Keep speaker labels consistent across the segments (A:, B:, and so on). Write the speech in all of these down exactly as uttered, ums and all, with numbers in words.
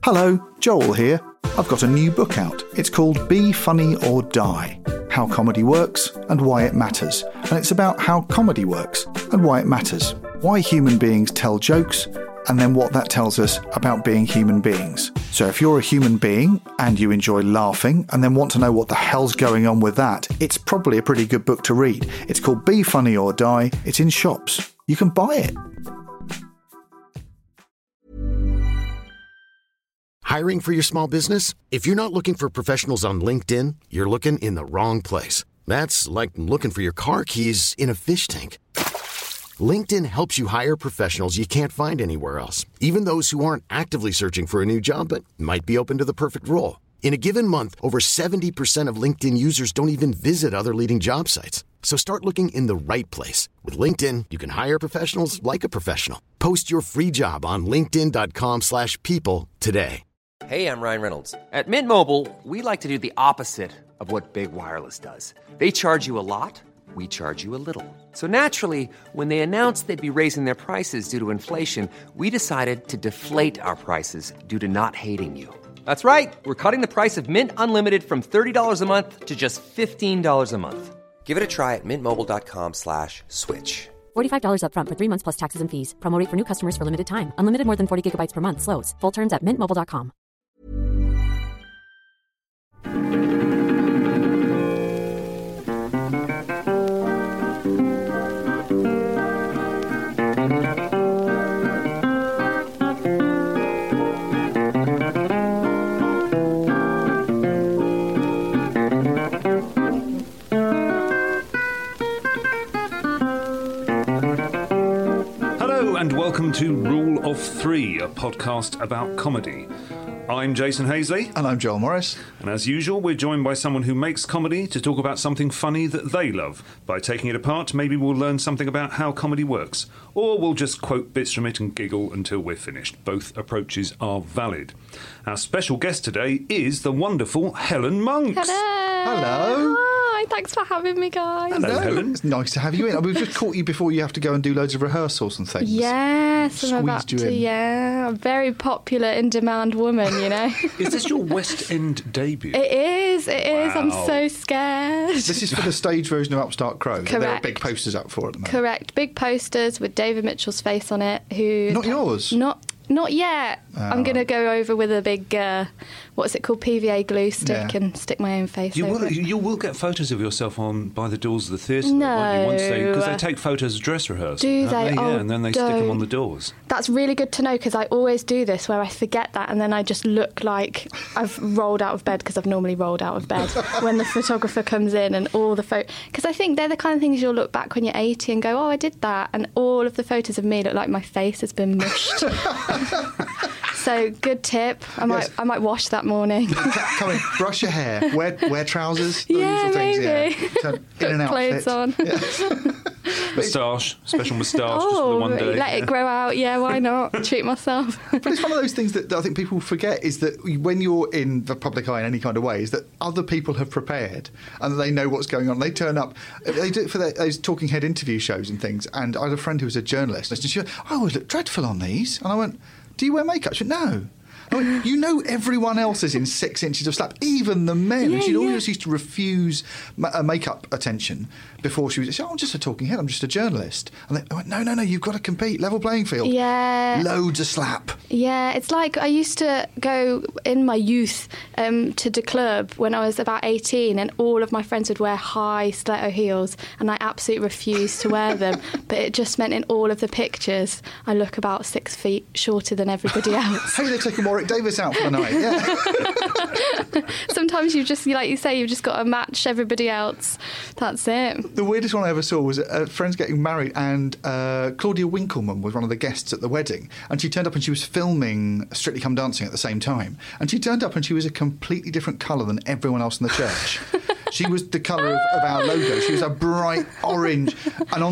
A: Hello, Joel here. I've got a new book out. It's called Be Funny or Die, How Comedy Works and Why It Matters. And it's about how comedy works and why it matters. Why human beings tell jokes, and then what that tells us about being human beings. So if you're a human being and you enjoy laughing and then want to know what the hell's going on with that, it's probably a pretty good book to read. It's called Be Funny or Die. It's in shops. You can buy it.
B: Hiring for your small business? If you're not looking for professionals on LinkedIn, you're looking in the wrong place. That's like looking for your car keys in a fish tank. LinkedIn helps you hire professionals you can't find anywhere else, even those who aren't actively searching for a new job but might be open to the perfect role. In a given month, over seventy percent of LinkedIn users don't even visit other leading job sites. So start looking in the right place. With LinkedIn, you can hire professionals like a professional. Post your free job on linkedin.com slash people today.
C: Hey, I'm Ryan Reynolds. At Mint Mobile, we like to do the opposite of what Big Wireless does. They charge you a lot. We charge you a little. So naturally, when they announced they'd be raising their prices due to inflation, we decided to deflate our prices due to not hating you. That's right. We're cutting the price of Mint Unlimited from thirty dollars a month to just fifteen dollars a month. Give it a try at mintmobile.com slash switch.
D: forty-five dollars up front for three months plus taxes and fees. Promo rate for new customers for limited time. Unlimited more than forty gigabytes per month. Slows full terms at mint mobile dot com.
E: And welcome to Rule of Three, a podcast about comedy. I'm Jason Hazley.
A: And I'm Joel Morris.
E: And as usual, we're joined by someone who makes comedy to talk about something funny that they love. By taking it apart, maybe we'll learn something about how comedy works. Or we'll just quote bits from it and giggle until we're finished. Both approaches are valid. Our special guest today is the wonderful Helen Monks.
F: Hello.
A: Hello.
F: Hi, thanks for having me, guys.
E: Hello,
A: No,
E: Helen.
A: It's nice to have you in. We've just caught you before you have to go and do loads of rehearsals and things.
F: Yes, I'm
A: Squeezed
F: about
A: you
F: to,
A: in.
F: yeah. I'm a very popular, in-demand woman, you know.
E: Is this your West End debut?
F: It is, it is. I'm
E: Wow.
F: so scared.
A: This is for the stage version of Upstart Crow. There are
F: Correct.
A: big posters up for it at the moment.
F: Correct. Big posters with David Mitchell's face on it. Who?
A: Not yours?
F: Not Not yet.
A: Oh.
F: I'm going to go over with a big, uh, what's it called, P V A glue stick
A: Yeah.
F: and stick my own face
E: You
F: over
E: will,
F: it.
E: you will get photos of yourself on by the doors of the theatre,
F: No.
E: won't you? Once they, because they take photos of dress rehearsal.
F: Do
E: don't
F: they?
E: Yeah,
F: Oh,
E: and then they stick them
F: don't.
E: on the doors.
F: That's really good to know because I always do this where I forget that and then I just look like I've rolled out of bed because I've normally rolled out of bed when the photographer comes in and all the photos. Because I think they're the kind of things you'll look back when you're eighty and go, oh, I did that. And all of the photos of me look like my face has been mushed. So good tip. I might
A: Yes.
F: I might wash that morning.
A: Come in, brush your hair, wear wear trousers. those
F: Yeah,
A: usual things,
F: maybe.
A: Yeah. Turn in and out
F: Clothes
A: fit.
F: on.
E: Moustache, special moustache just for the
F: Oh,
E: one day.
F: let it grow out. Yeah, why not? Treat myself.
A: But it's one of those things that I think people forget is that when you're in the public eye in any kind of way, is that other people have prepared and they know what's going on. They turn up. They do it for their, those talking head interview shows and things. And I had a friend who was a journalist, and she went, "I always look dreadful on these." And I went, "Do you wear makeup?" She went, "No." I went, you know everyone else is in six inches of slap, even the men.
F: Yeah,
A: and she'd
F: yeah.
A: always used to refuse ma- uh, makeup attention before she was, she said, oh, I'm just a talking head, I'm just a journalist. And they I went, no, no, no, you've got to compete, level playing field.
F: Yeah.
A: Loads of slap.
F: Yeah, it's like I used to go in my youth um, to the club when I was about eighteen, and all of my friends would wear high stiletto heels, and I absolutely refused to wear them. But it just meant in all of the pictures, I look about six feet shorter than everybody else.
A: Hey, they're taking Warwick Davis out for the night, yeah.
F: Sometimes you just, like you say, you've just got to match everybody else. That's it.
A: The weirdest one I ever saw was a friend's getting married, and uh, Claudia Winkleman was one of the guests at the wedding, and she turned up and she was filming Strictly Come Dancing at the same time, and she turned up and she was a completely different colour than everyone else in the church. She was the colour of, of our logo. She was a bright orange, and on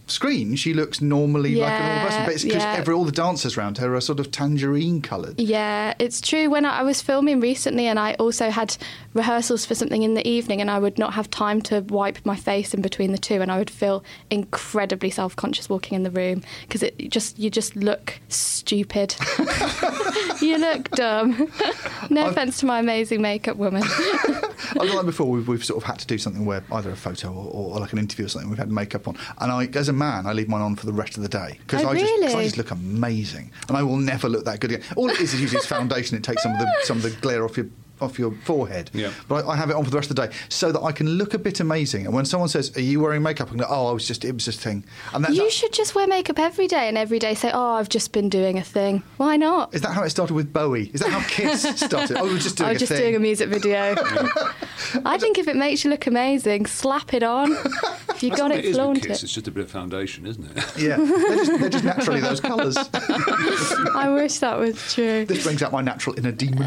A: screen, she looks normally like a normal
F: Yeah,
A: person. But it's because
F: yeah.
A: every all the dancers around her are sort of tangerine coloured.
F: Yeah, it's true. When I, I was filming recently and I also had rehearsals for something in the evening and I would not have time to wipe my face in between the two and I would feel incredibly self-conscious walking in the room because it just you just look stupid. You look dumb. No
A: I've-
F: offence to my amazing makeup woman.
A: I was like before, we've, we've sort of had to do something where either a photo or, or like an interview or something, we've had makeup on. And I, as a man, I leave mine on for the rest of the day. Because
F: Oh,
A: I, just 'cause I
F: really?
A: just look amazing. And I will never look that good again. All it is is usually it's foundation. It takes some of the some of the glare off your off your forehead.
E: Yeah.
A: But I, I have it on for the rest of the day so that I can look a bit amazing. And when someone says, "Are you wearing makeup?" I can go, "Oh, I was just, it was just a thing." And that's
F: You
A: that-
F: should just wear makeup every day and every day say, oh, I've just been doing a thing. Why not?
A: Is that how it started with Bowie? Is that how Kiss started? Oh, we were just doing
F: I was
A: a
F: just
A: thing.
F: doing a music video. I think if it makes you look amazing, slap it on. If you
E: That's
F: got
E: what
F: it,
E: is with
F: flaunt
E: Kiss.
F: it.
E: It's just a bit of foundation, isn't it?
A: Yeah, they're just, they're just naturally those colours.
F: I wish that was true.
A: This brings out my natural inner demon.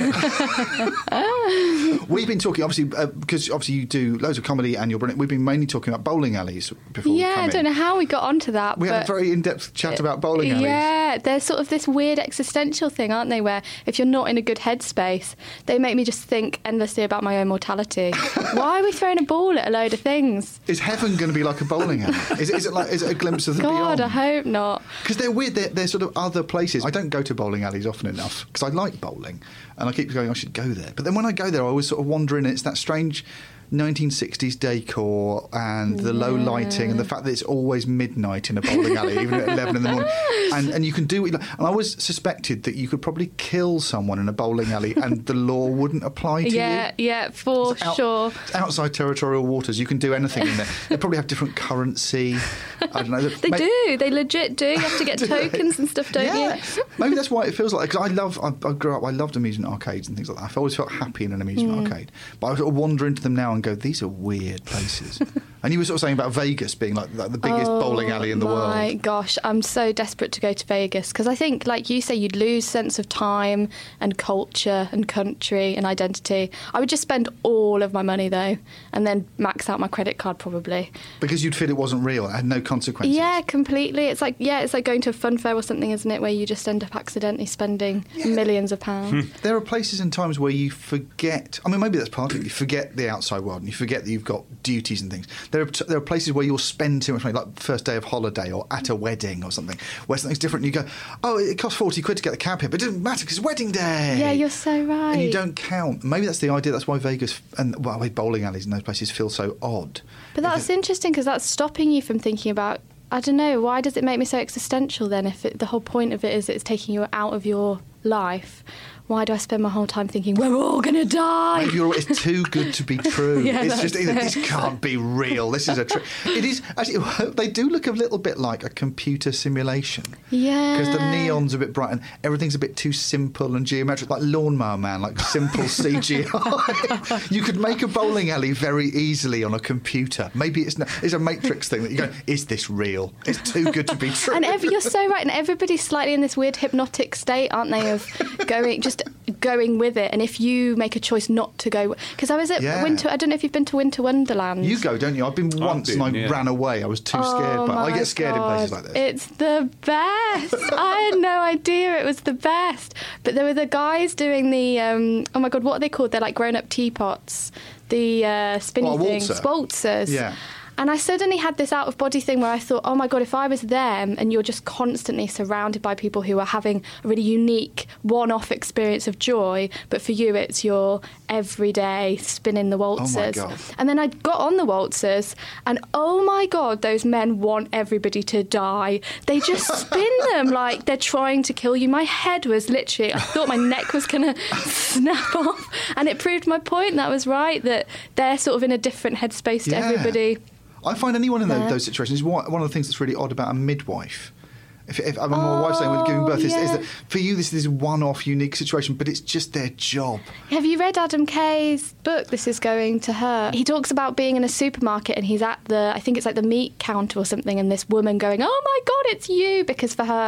A: We've been talking, obviously, uh, because obviously you do loads of comedy and you're brilliant. We've been mainly talking about bowling alleys before we
F: Yeah,
A: come
F: I don't
A: in.
F: know how we got onto that.
A: We
F: but
A: had a very in-depth chat about bowling alleys.
F: Yeah, there's sort of this weird existential thing, aren't they, where if you're not in a good headspace, they make me just think endlessly about my own mortality. Why are we throwing a ball at a load of things?
A: Is heaven going to be like a bowling alley? Is it, is it like is it a glimpse of the
F: God,
A: beyond?
F: I hope not.
A: Because they're weird. They're, they're sort of other places. I don't go to bowling alleys often enough because I like bowling, and I keep going, I should go there. But then when I go there, I always sort of wander in. It's that strange nineteen sixties decor and the low lighting and the fact that it's always midnight in a bowling alley, even at eleven in the morning. And, and you can do what you like. And I always suspected that you could probably kill someone in a bowling alley and the law wouldn't apply to
F: Yeah,
A: you.
F: yeah, for
A: It's out-
F: sure.
A: it's outside territorial waters. You can do anything in there. They probably have different currency. I don't know.
F: They
A: May-
F: do. They legit do. You have to get
A: Do they?
F: tokens and stuff, don't
A: yeah.
F: you?
A: Maybe that's why it feels like. Because I love, I, I grew up, I loved amusement arcades and things like that. I've always felt happy in an amusement
F: Mm.
A: arcade. But I sort of wander into them now and go, these are weird places. And you were sort of saying about Vegas being like the, the biggest bowling alley in the
F: Oh my
A: world.
F: gosh, I'm so desperate to go to Vegas because I think, like you say, you'd lose sense of time and culture and country and identity. I would just spend all of my money though, and then max out my credit card probably.
A: Because you'd feel it wasn't real. It had no consequences.
F: Yeah, completely. It's like yeah, it's like going to a fun fair or something, isn't it? Where you just end up accidentally spending millions of pounds.
A: There are places and times where you forget. I mean, maybe that's part of it. You forget the outside world and you forget that you've got duties and things. There are there are places where you'll spend too much money, like first day of holiday or at a wedding or something, where something's different. And you go, oh, it costs forty quid to get the cab here, but it doesn't matter because it's wedding day.
F: Yeah, you're so right.
A: And you don't count. Maybe that's the idea. That's why Vegas and well, bowling alleys and those places feel so odd.
F: But that's interesting because that's stopping you from thinking about. I don't know. Why does it make me so existential then? If it, the whole point of it is it's taking you out of your life, why do I spend my whole time thinking we're all gonna die?
A: Maybe you're, it's too good to be true.
F: Yeah,
A: it's just
F: that's
A: either,
F: it.
A: this can't be real. This is a trick. It is actually. They do look a little bit like a computer simulation.
F: Yeah.
A: Because the neon's a bit bright and everything's a bit too simple and geometric, like Lawnmower Man, like simple C G I. You could make a bowling alley very easily on a computer. Maybe it's no, it's a Matrix thing that you go, is this real? It's too good to be true.
F: And every, you're so right. And everybody's slightly in this weird hypnotic state, aren't they? Of going just going with it. And if you make a choice not to go, because I was at
A: Yeah.
F: Winter. I don't know if you've been to Winter Wonderland.
A: You go, don't you? I've been once
E: been,
A: and I
E: yeah.
A: ran away. I was too scared,
F: Oh
A: but I
F: my
A: get scared
F: God.
A: in places like this.
F: It's the best. I had no idea it was the best. But there were the guys doing the, um, oh my God, what are they called? They're like grown-up teapots. The uh, spinny
A: What, a
F: things.
A: waltzer?
F: Waltzers.
A: Yeah.
F: And I suddenly had this out-of-body thing where I thought, oh my God, if I was them and you're just constantly surrounded by people who are having a really unique one-off experience of joy, but for you it's your everyday spinning the waltzers.
A: God.
F: And then I got on the waltzers and oh my God, those men want everybody to die. They just spin them like they're trying to kill you. My head was literally, I thought my neck was going to snap off. And it proved my point, that was right, that they're sort of in a different headspace to
A: Yeah.
F: everybody.
A: I find anyone in those,
F: Yeah.
A: those situations, one one of the things that's really odd about a midwife. If, if I mean, my wife's saying with giving birth is, is
F: yeah.
A: that for you this is this one-off unique situation, but it's just their job.
F: Have you read Adam Kay's book, This Is Going to Hurt? He talks about being in a supermarket and he's at the, I think it's like the meat counter or something, and this woman going, oh my God, it's you, because for her,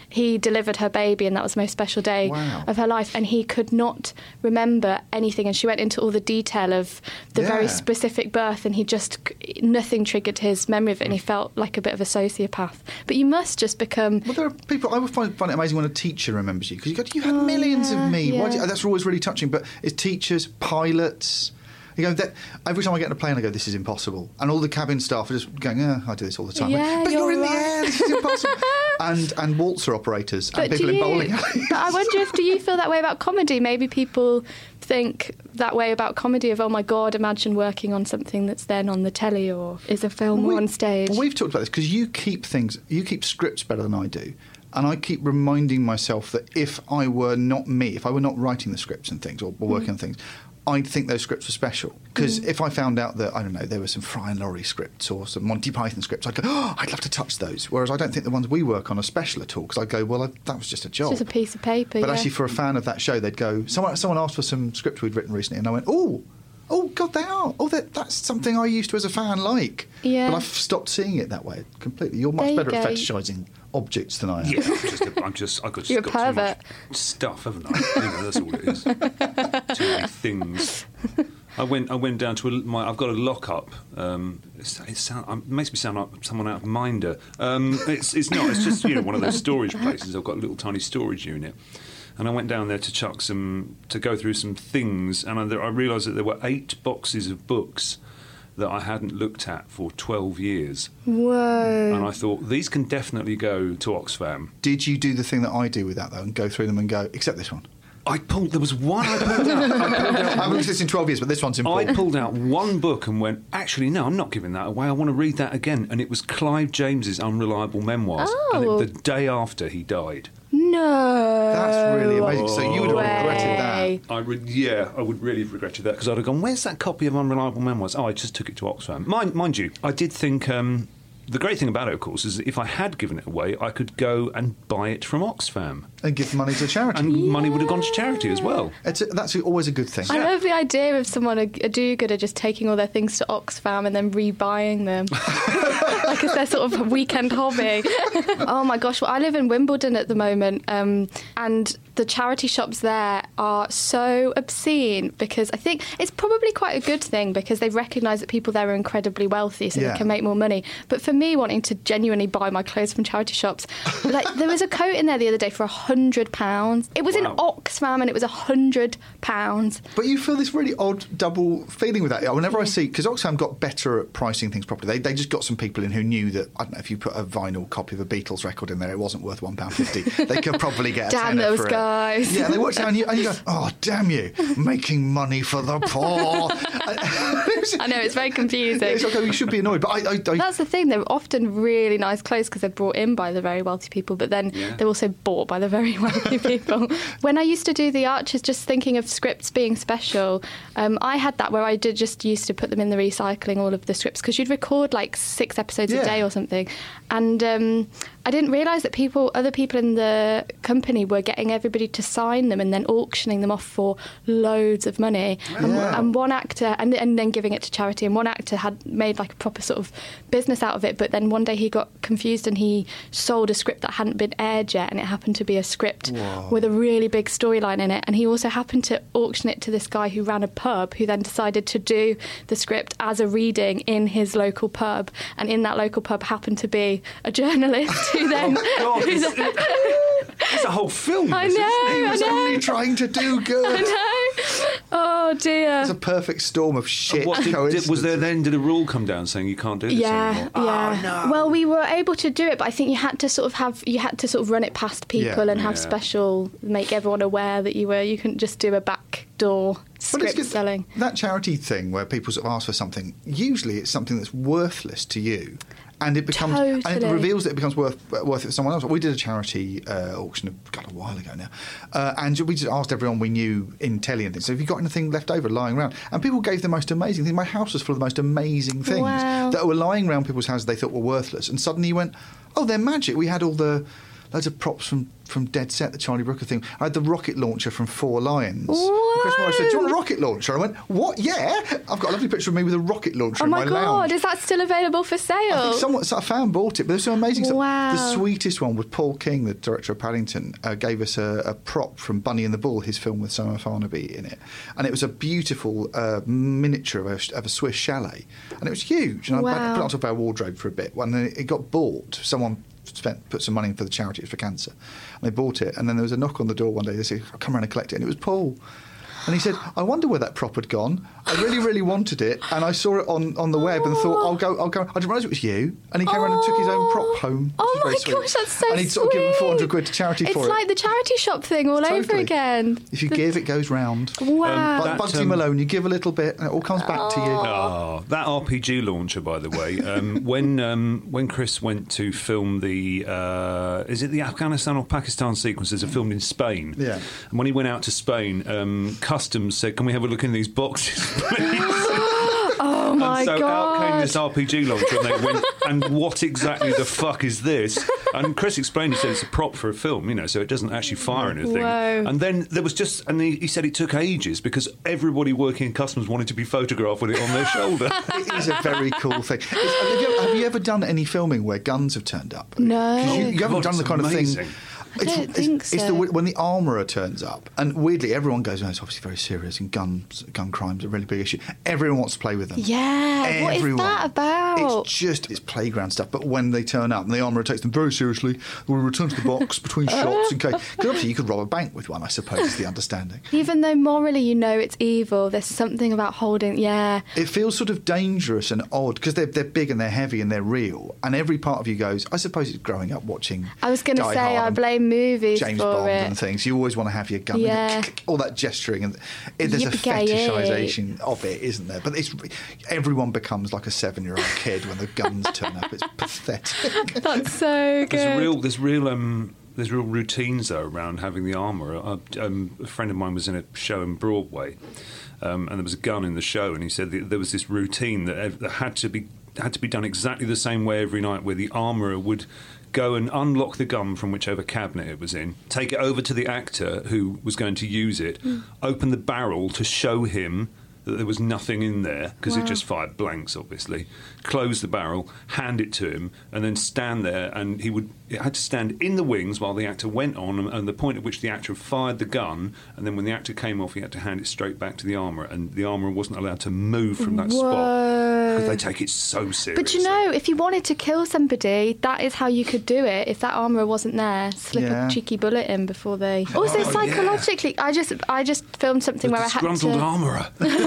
F: he delivered her baby and that was the most special day
A: Wow.
F: of her life, and he could not remember anything, and she went into all the detail of the
A: Yeah.
F: very specific birth, and he just, nothing triggered his memory of it, and he felt like a bit of a sociopath. But you must just become...
A: Well, there are people. I would find, find it amazing when a teacher remembers you, because you go, you had millions
F: yeah,
A: of me. Why
F: yeah.
A: do you, that's always really touching. But it's teachers, pilots. You go, that, every time I get in a plane, I go, this is impossible. And all the cabin staff are just going, yeah, I do this all the time.
F: Yeah,
A: but you're,
F: you're
A: in
F: right.
A: the air, this is impossible. and and waltzer operators
F: But
A: and people
F: do
A: in
F: you-
A: bowling alleys.
F: But I wonder if, do you feel that way about comedy? Maybe people think that way about comedy of, oh my God, imagine working on something that's then on the telly or is a film
A: We-
F: on stage.
A: Well, we've talked about this because you keep things, you keep scripts better than I do. And I keep reminding myself that if I were not me, if I were not writing the scripts and things or, or working
F: Mm.
A: on things, I'd think those scripts were special. Because
F: Mm.
A: if I found out that, I don't know, there were some Fry and Laurie scripts or some Monty Python scripts, I'd go, oh, I'd love to touch those. Whereas I don't think the ones we work on are special at all, because I go, well, I, that was just a job.
F: It's just a piece of paper,
A: But
F: yeah.
A: actually, for a fan of that show, they'd go, someone, someone asked for some script we'd written recently, and I went, oh, oh, God, they are. Oh, that, that's something I used to, as a fan, like.
F: Yeah.
A: But I've stopped seeing it that way completely. You're much
F: There you
A: better at
F: go.
A: fetishising objects than I am.
E: Yeah, I'm just, a, I'm just, I've got, just
F: You're a
E: got too much
F: pervert.
E: stuff, haven't I? You know, that's all it is. Too many things. I went, I went down to a, my. I've got a lock-up. Um, it's, it, sound, it makes me sound like someone out of Minder. Um, it's, it's not. It's just, you know, one of those storage places. I've got a little tiny storage unit. And I went down there to chuck some, to go through some things, and I, I realised that there were eight boxes of books that I hadn't looked at for twelve years.
F: Whoa.
E: And I thought, these can definitely go to Oxfam.
A: Did you do the thing that I do with that, though, and go through them and go, except this one?
E: I pulled, there was one I pulled out. I pulled
A: I
E: out
A: haven't looked at this in twelve years, but this one's
E: I
A: important.
E: pulled out one book and went, actually, no, I'm not giving that away. I want to read that again. And it was Clive James's Unreliable Memoirs. And
F: Oh.
E: it, the day after he died.
F: No.
A: That's really amazing. So you would have
F: way.
A: regretted that.
E: I re- yeah, I would really have regretted that because I'd have gone, where's that copy of Unreliable Memoirs? Oh, I just took it to Oxfam. Mind, mind you, I did think... Um, the great thing about it, of course, is that if I had given it away, I could go and buy it from Oxfam.
A: And give money to charity.
E: And money would have gone to charity as well.
A: It's a, that's always a good thing.
F: I love the idea of someone, a, a do-gooder, just taking all their things to Oxfam and then rebuying them. Like it's their sort of weekend hobby. Oh my gosh, well, I live in Wimbledon at the moment, um, and the charity shops there are so obscene because I think it's probably quite a good thing because they've recognised that people there are incredibly wealthy so
A: Yeah.
F: they can make more money. But for me, wanting to genuinely buy my clothes from charity shops, like there was a coat in there the other day for a hundred pounds. It was in
E: Wow.
F: Oxfam and it was a hundred pounds.
A: But you feel this really odd double feeling with that. Whenever I see, because Oxfam got better at pricing things properly. They, they just got some people in who knew that, I don't know, if you put a vinyl copy of a Beatles record in there, it wasn't worth one pound fifty. They could probably get a
F: Damn
A: tenner
F: those
A: for it.
F: guys.
A: Yeah, and they watch down and you, and you go, oh, damn you, making money for the poor.
F: I know, it's very confusing.
A: It's like, oh, you should be annoyed. But I, I, I
F: That's the thing, they're often really nice clothes because they're brought in by the very wealthy people, but then
E: Yeah.
F: they're also bought by the very wealthy people. When I used to do the Archers, just thinking of scripts being special, um, I had that where I did just used to put them in the recycling, all of the scripts, because you'd record like six episodes
A: Yeah.
F: a day or something. And um, I didn't realise that people, other people in the company were getting everybody to sign them and then auctioning them off for loads of money. And,
A: Wow.
F: and one actor, and, and then giving it to charity, and one actor had made like a proper sort of business out of it, but then one day he got confused and he sold a script that hadn't been aired yet, and it happened to be a script with a really big storyline in it, and he also happened to auction it to this guy who ran a pub, who then decided to do the script as a reading in his local pub, and in that local pub happened to be a journalist who then...
E: God,
F: who
E: it's,
F: then-
E: it's a whole film.
F: I
E: this, isn't
F: know,
E: it?
A: he
F: I
A: was
F: know.
A: only trying to do good.
F: I know. Oh dear.
A: It's a perfect storm of shit.
E: What, did, did, was there
A: coincidences.
E: then, did a rule come down saying you can't do this
F: Yeah,
E: anymore?
F: yeah.
E: Oh, no.
F: Well, we were able to do it, but I think you had to sort of have you had to sort of run it past people
A: Yeah.
F: and have
E: Yeah.
F: special, make everyone aware that you were. You couldn't just do a backdoor
A: But it's
F: script
A: good-
F: selling.
A: That charity thing where people sort of ask for something, usually it's something that's worthless to you. And it becomes, and it
F: Totally.
A: reveals that it becomes worth worth it for someone else. We did a charity uh, auction, God, a while ago now, uh, and we just asked everyone we knew in telly and things. So, have you got anything left over lying around? And people gave the most amazing things. My house was full of the most amazing things
F: Wow.
A: that were lying around people's houses they thought were worthless. And suddenly you went, oh, they're magic. We had all the loads of props from, from Dead Set, the Charlie Brooker thing. I had the rocket launcher from Four Lions.
F: What?
A: Chris Morris said, do you want a rocket launcher? I went, what? Yeah. I've got a lovely picture of me with a rocket launcher
F: Oh
A: in
F: my,
A: my
F: God,
A: lounge.
F: is that still available for sale?
A: I think someone, so I found bought it, but there's some amazing stuff.
F: Wow.
A: The sweetest one was Paul King, the director of Paddington, uh, gave us a, a prop from Bunny and the Bull, his film with Summer Farnaby in it. And it was a beautiful uh, miniature of a, of a Swiss chalet. And it was huge. And
F: Wow.
A: I put it on top of our wardrobe for a bit. And then it got bought. Someone spent put some money in for the charity, it was for cancer. And they bought it. And then there was a knock on the door one day. They said, I'll come around and collect it. And it was Paul. And he said, I wonder where that prop had gone. I really, really wanted it. And I saw it on, on the web and thought, I'll go, I'll go. I didn't realise it was you. And he came around and took his own prop home. Which
F: Oh
A: is very
F: my
A: sweet.
F: gosh, that's so
A: And he'd sort of given
F: sweet.
A: four hundred quid to charity
F: It's
A: for it.
F: like the charity shop thing all over
A: Totally.
F: again.
A: If you
F: The-
A: give, it goes round.
F: Wow.
A: Like
E: That,
A: Bugsy
E: um,
A: Malone, you give a little bit and it all comes back to you.
E: Oh, that R P G launcher, by the way. Um, when um, when Chris went to film the, uh, is it the Afghanistan or Pakistan sequences are filmed in Spain?
A: Yeah.
E: And when he went out to Spain, um, Customs said, "Can we have a look in these boxes, please?"
F: Oh my
E: and so
F: God.
E: out came this R P G launcher, and they went, "And what exactly the fuck is this?" And Chris explained, he said it's a prop for a film, you know, so it doesn't actually fire anything.
F: Whoa.
E: And then there was just, and he, he said it took ages because everybody working in customs wanted to be photographed with it on their shoulder.
A: It is a very cool thing. It's, have, you, have you ever done any filming where guns have turned up?
F: No.
A: 'Cause You, you haven't
E: God,
A: done the
E: it's
A: kind
E: amazing.
A: of thing.
F: I don't
A: it's,
F: think
A: it's, it's
F: so.
A: the when the armourer turns up, and weirdly everyone goes, "Oh, it's obviously very serious, and guns, gun crimes are a really big issue." Everyone wants to play with them.
F: Yeah, what is
A: Everyone.
F: that about?
A: It's just it's playground stuff. But when they turn up, and the armourer takes them very seriously, we'll return to the box between shots in case. Because obviously you could rob a bank with one, I suppose, is the understanding.
F: Even though morally you know it's evil, there's something about holding. Yeah,
A: It feels sort of dangerous and odd because they're they're big and they're heavy and they're real, and every part of you goes. I suppose it's growing up watching.
F: I was going to
A: Die
F: say
A: Hard
F: I
A: and
F: blame movies
A: James
F: for
A: Bond
F: it.
A: and things. You always want to have your gun,
F: Yeah.
A: all that gesturing, and it, there's a
F: Yippee-ki-yay.
A: fetishisation of it, isn't there? But it's everyone becomes like a seven-year-old kid when the guns turn up. It's pathetic.
F: That's so good.
E: There's real, there's real, um, there's real routines though around having the armour. Uh, um, a friend of mine was in a show in Broadway, um, and there was a gun in the show, and he said that there was this routine that, ev- that had to be had to be done exactly the same way every night, where the armourer would go and unlock the gun from whichever cabinet it was in, take it over to the actor who was going to use it,
F: Mm.
E: open the barrel to show him that there was nothing in there, because
F: Wow.
E: it just fired blanks, obviously, close the barrel, hand it to him, and then stand there, and he would it had to stand in the wings while the actor went on, and, and the point at which the actor fired the gun, and then when the actor came off, he had to hand it straight back to the armourer, and the armourer wasn't allowed to move from that spot,
F: Whoa.
E: because they take it so seriously.
F: But you know, if you wanted to kill somebody, that is how you could do it. If that armourer wasn't there, slip
A: Yeah.
F: a cheeky bullet in before they. Also,
E: Oh,
F: psychologically, I just I just filmed something
E: the
F: where I had
E: disgruntled
F: to.
E: armourer.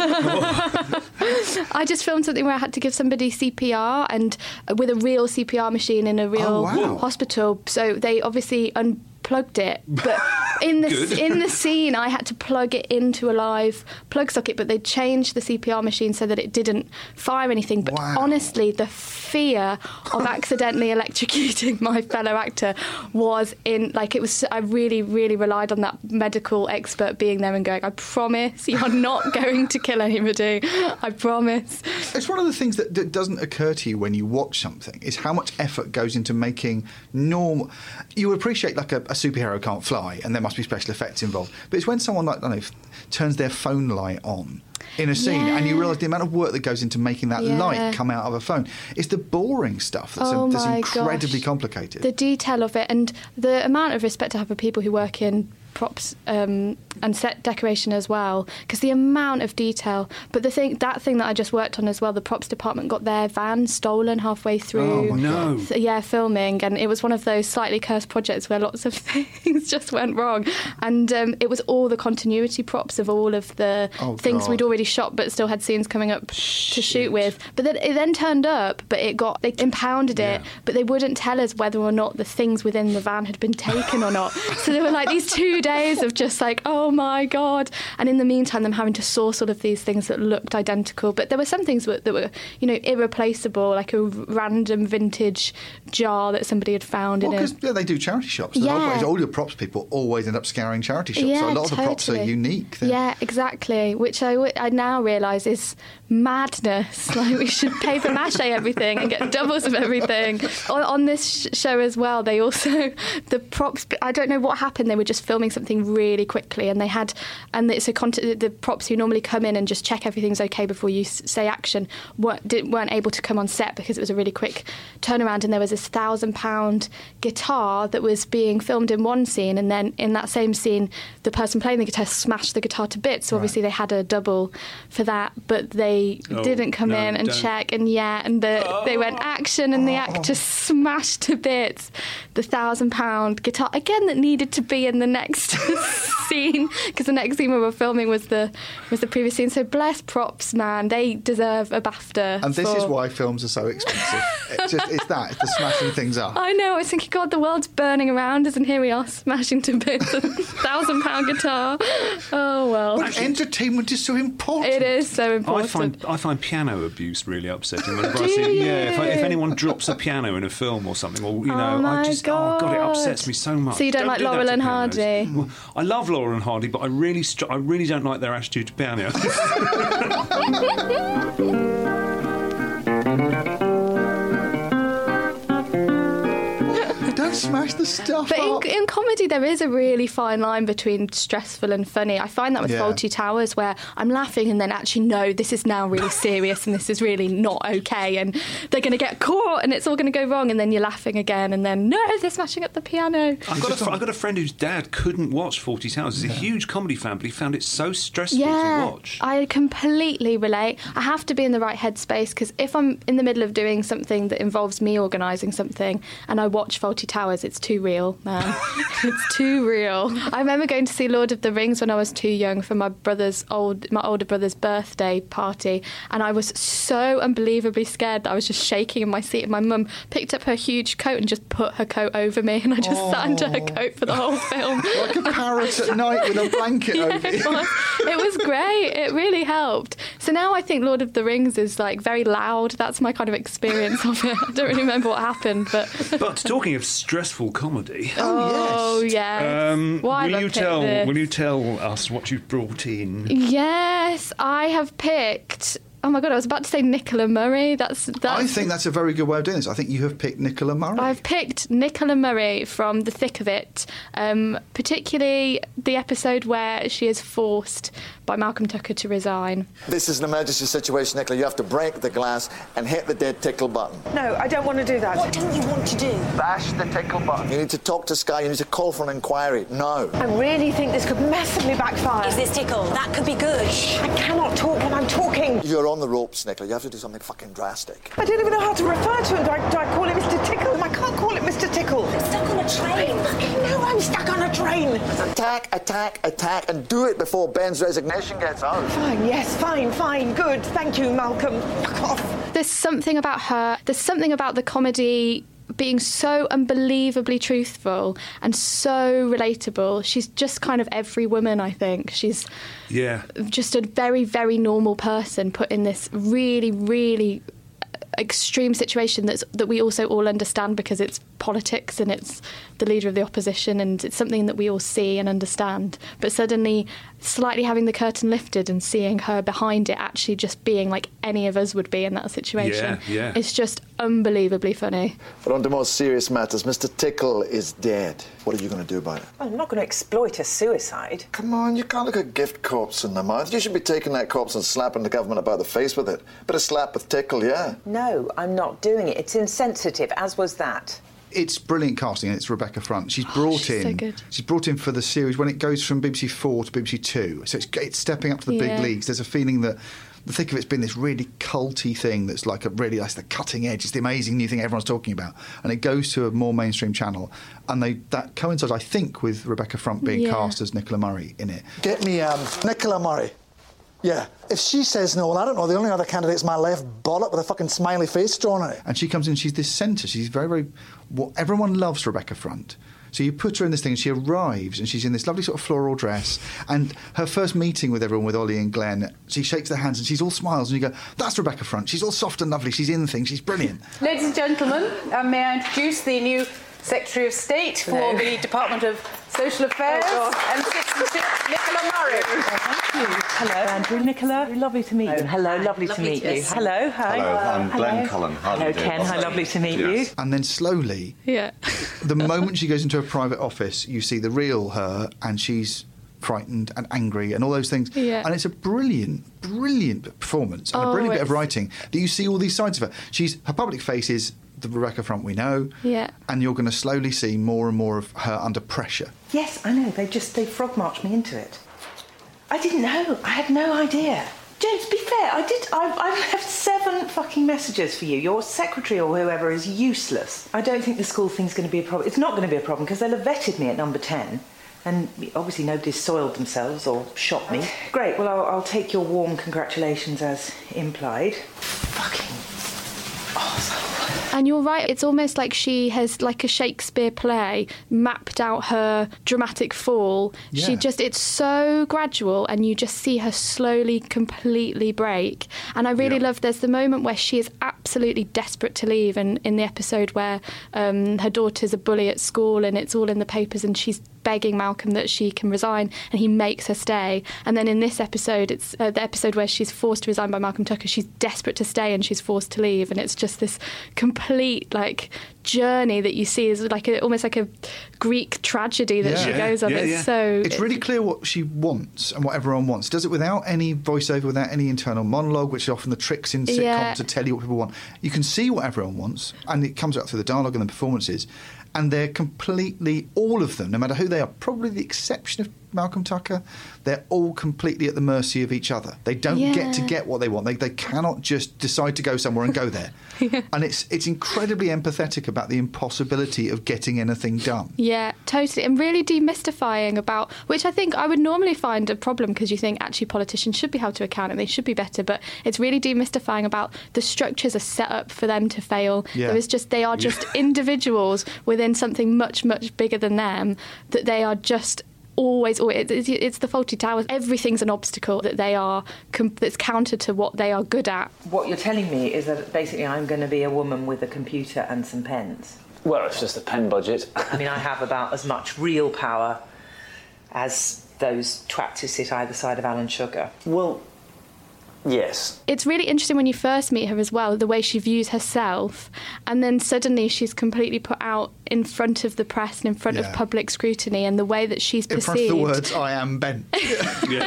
F: I just filmed something where I had to give somebody C P R and uh, with a real C P R machine in a real
A: Oh, wow.
F: hospital. So they obviously unplugged it, but in the
E: Good.
F: in the scene, I had to plug it into a live plug socket. But they changed the C P R machine so that it didn't fire anything. But
A: Wow.
F: honestly, the fear of accidentally electrocuting my fellow actor was in like it was. I really, really relied on that medical expert being there and going, "I promise you're not going to kill anybody. I promise."
A: It's one of the things that, that doesn't occur to you when you watch something is how much effort goes into making normal. You appreciate like a, a superhero can't fly and there must be special effects involved, but it's when someone like I don't know turns their phone light on in a scene and you
F: Yeah.
A: realise the amount of work that goes into making that
F: Yeah.
A: light come out of a phone. It's the boring stuff that's,
F: Oh
A: that's
F: my
A: incredibly
F: gosh.
A: complicated.
F: The detail of it and the amount of respect I have for people who work in props um, and set decoration as well, because the amount of detail. But the thing, that thing that I just worked on as well, the props department got their van stolen halfway through.
A: Oh my
E: No.
F: th- yeah, filming, and it was one of those slightly cursed projects where lots of things just went wrong, and um, it was all the continuity props of all of the
A: Oh,
F: things
A: God.
F: we'd already shot, but still had scenes coming up to shoot with. But then it then turned up, but it got they impounded it,
E: Yeah.
F: but they wouldn't tell us whether or not the things within the van had been taken or not. So there were like these two days days of just like, oh my God. And in the meantime, them having to source all of these things that looked identical. But there were some things that were, you know, irreplaceable, like a random vintage jar that somebody had found
A: well,
F: in a...
A: because yeah, they do charity shops. And
F: Yeah.
A: yeah. All your props people always end up scouring charity shops.
F: Yeah,
A: so a lot of the props are
F: totally.
A: unique. They're-
F: Yeah, exactly. Which I, w- I now realise is madness. Like, we should paper mache everything and get doubles of everything. On, on this sh- show as well, they also, the props, I don't know what happened, they were just filming something really quickly, and they had, and it's a content, the props who normally come in and just check everything's okay before you s- say action, weren't, didn't, weren't able to come on set because it was a really quick turnaround, and there was this thousand pound guitar that was being filmed in one scene, and then in that same scene, the person playing the guitar smashed the guitar to bits, so obviously they had a double for that, but they
E: Oh,
F: didn't come
E: no,
F: in and
E: don't.
F: check, and yeah, and the, oh. they went action, and the actor smashed to bits the thousand pound guitar again that needed to be in the next scene, because the next scene we were filming was the was the previous scene. So bless props, man, they deserve a BAFTA.
A: And this
F: for...
A: is why films are so expensive. it's, just, it's that, it's the smashing things up.
F: I know, I was thinking, God, the world's burning around us, and here we are smashing to bits a thousand pound guitar. Oh well.
A: But entertainment is so important.
F: It is so important.
E: I find I find piano abuse really upsetting. Whenever
F: Do
E: I see,
F: you?
E: yeah, if, I, if anyone drops a piano in a film or something, or you
F: Oh
E: know,
F: my
E: I just
F: God.
E: oh God, it upsets me so much.
F: So you don't like
E: do that
F: Laurel
E: to
F: and
E: pianos.
F: Hardy?
E: Well, I love Laurel and Hardy, but I really, str- I really don't like their attitude to piano.
A: Don't smash the stuff
F: But
A: up.
F: in, in comedy, there is a really fine line between stressful and funny. I find that with
A: Yeah.
F: Fawlty Towers, where I'm laughing and then actually, no, this is now really serious and this is really not okay, and they're going to get caught and it's all going to go wrong, and then you're laughing again, and then, no, they're smashing up the piano.
E: I've got, a fr- I've got a friend whose dad couldn't watch Fawlty Towers. He's a huge comedy fan, but he found it so stressful
F: Yeah,
E: to watch.
F: I completely relate. I have to be in the right headspace, because if I'm in the middle of doing something that involves me organising something and I watch Fawlty Towers, it's too real, man. It's too real. I remember going to see Lord of the Rings when I was too young for my brother's old, my older brother's birthday party, and I was so unbelievably scared that I was just shaking in my seat, and my mum picked up her huge coat and just put her coat over me, and I just
A: Oh.
F: sat under her coat for the whole film.
A: Like a parrot at night with a blanket
F: Yeah,
A: over
F: it
A: you.
F: was. It was great. It really helped. So now I think Lord of the Rings is like very loud. That's my kind of experience of it. I don't really remember what happened, but
E: But talking of stressful comedy,
F: oh
A: yes.
F: yeah.
E: um,
F: Why
E: will
F: have I
E: you
F: picked
E: tell?
F: this?
E: Will you tell us what you've brought in?
F: Yes, I have picked. Oh my God, I was about to say Nicola Murray. That's that's.
A: I think that's a very good way of doing this. I think you have picked Nicola Murray.
F: I've picked Nicola Murray from The Thick of It, um, particularly the episode where she is forced by Malcolm Tucker to resign.
G: This is an emergency situation, Nicola. You have to break the glass and hit the dead tickle button.
H: No, I don't want to do that.
I: What don't you want to do?
G: Bash the tickle button. You need to talk to Sky. You need to call for an inquiry. No.
H: I really think this could massively backfire.
I: Is this tickle? That could be good.
H: I cannot talk when I'm talking.
G: You're on the ropes, Nicola. You have to do something fucking drastic.
H: I don't even know how to refer to him. Do I, do I call it Mister Tickle? I can't call it Mister Tickle.
I: I'm stuck on a train.
H: I fucking know I'm stuck on a train.
G: Attack, attack, attack, and do it before Ben's resignation gets out.
H: Fine, yes, fine, fine, good. Thank you, Malcolm. Fuck off.
F: There's something about her, there's something about the comedy being so unbelievably truthful and so relatable. She's just kind of every woman, I think. She's
E: Yeah.
F: just a very, very normal person put in this really, really extreme situation that's that we also all understand, because it's politics and it's the leader of the opposition and it's something that we all see and understand, but suddenly slightly having the curtain lifted and seeing her behind it actually just being like any of us would be in that situation,
E: Yeah, yeah.
F: it's just unbelievably funny.
G: But on to more serious matters, Mister Tickle is dead. What are you going to do about it?
H: I'm not going to exploit a suicide.
G: Come on, you can't look a gift corpse in the mouth. You should be taking that corpse and slapping the government about the face with it. Bit of slap with Tickle, yeah.
H: No, I'm not doing it. It's insensitive, as was that.
A: It's brilliant casting, and it's Rebecca Front. She's brought
F: she's
A: in.
F: so good.
A: She's brought in for the series when it goes from B B C Four to B B C Two. So it's, it's stepping up to the
F: Yeah.
A: big leagues. There's a feeling that The Thick of It's been this really culty thing that's like a really that's the cutting edge. It's the amazing new thing everyone's talking about, and it goes to a more mainstream channel. And they that coincides, I think, with Rebecca Front being
F: Yeah.
A: cast as Nicola Murray in it.
G: Get me, um, Nicola Murray. Yeah. If she says no, well, I don't know. The only other candidate's my left bollock with a fucking smiley face drawn on it.
A: And she comes in, she's this centre. She's very, very... Well, everyone loves Rebecca Front. So you put her in this thing and she arrives and she's in this lovely sort of floral dress, and her first meeting with everyone, with Ollie and Glenn, she shakes their hands and she's all smiles, and you go, that's Rebecca Front. She's all soft and lovely. She's in things. She's brilliant.
H: Ladies and gentlemen, uh, may I introduce the new Secretary of State for
J: Hello.
H: the Department of Social Affairs
J: Oh,
H: and Citizenship, Nicola Murray.
J: Oh, thank you. Hello, Andrew. Nicola, lovely to meet you. Hello, lovely,
H: Lovely
J: to meet
H: to
J: you.
H: see
J: Hello, hi.
K: Hello, I'm Glenn
J: Hello.
K: Cullen. How do
J: Hello,
K: you do?
J: Ken. Hi, lovely to meet
E: Yes.
J: you.
A: And then slowly,
F: Yeah.
A: the moment she goes into her private office, you see the real her, and she's frightened and angry and all those things.
F: Yeah.
A: And it's a brilliant, brilliant performance and
F: Oh,
A: a brilliant bit of
F: it's-
A: writing that you see all these sides of her. She's her public face is the Rebecca Front we know.
F: Yeah.
A: And you're going to slowly see more and more of her under pressure.
J: Yes, I know. They just they frog marched me into it. I didn't know. I had no idea. James, be fair. I did. I, I've left seven fucking messages for you. Your secretary or whoever is useless. I don't think the school thing's going to be a problem. It's not going to be a problem because they'll have vetted me at number ten. And obviously nobody's soiled themselves or shot me. Great, well, I'll, I'll take your warm congratulations as implied. Fucking arsehole.
F: And you're right, it's almost like she has, like a Shakespeare play, mapped out her dramatic fall.
A: Yeah.
F: She just, it's so gradual, and you just see her slowly, completely break. And I really
E: Yeah.
F: love, there's the moment where she is absolutely desperate to leave, and in the episode where um, her daughter's a bully at school, and it's all in the papers, and she's begging Malcolm that she can resign, and he makes her stay. And then in this episode, it's uh, the episode where she's forced to resign by Malcolm Tucker. She's desperate to stay and she's forced to leave, and it's just this complete like journey that you see is like a, almost like a Greek tragedy that
A: Yeah.
F: she
A: Yeah,
F: goes on.
E: yeah,
F: it's
E: yeah.
F: so
A: It's really clear what she wants and what everyone wants. Does it without any voiceover, without any internal monologue, which is often the tricks in sitcom
F: Yeah.
A: to tell you what people want. You can see what everyone wants, and it comes out through the dialogue and the performances. And they're completely, all of them, no matter who they are, probably the exception of Malcolm Tucker, they're all completely at the mercy of each other. They don't
F: Yeah.
A: get to get what they want. They, they cannot just decide to go somewhere and go there.
F: Yeah.
A: And it's it's incredibly empathetic about the impossibility of getting anything done.
F: Yeah, totally. And really demystifying about, which I think I would normally find a problem because you think actually politicians should be held to account and they should be better, but it's really demystifying about the structures are set up for them to fail.
A: Yeah.
F: There is just, they are just individuals within something much, much bigger than them, that they are just always, always it's, it's the faulty towers. Everything's an obstacle that they are, com- that's counter to what they are good at.
J: What you're telling me is that basically I'm going to be a woman with a computer and some pens.
L: Well, it's just a pen budget.
J: I mean, I have about as much real power as those twats who sit either side of Alan Sugar.
L: Well, yes.
F: It's really interesting when you first meet her as well, the way she views herself, and then suddenly she's completely put out in front of the press and in front
A: Yeah.
F: of public scrutiny, and the way that she's
A: In
F: perceived.
A: front of the words, I am bent.
E: Yeah.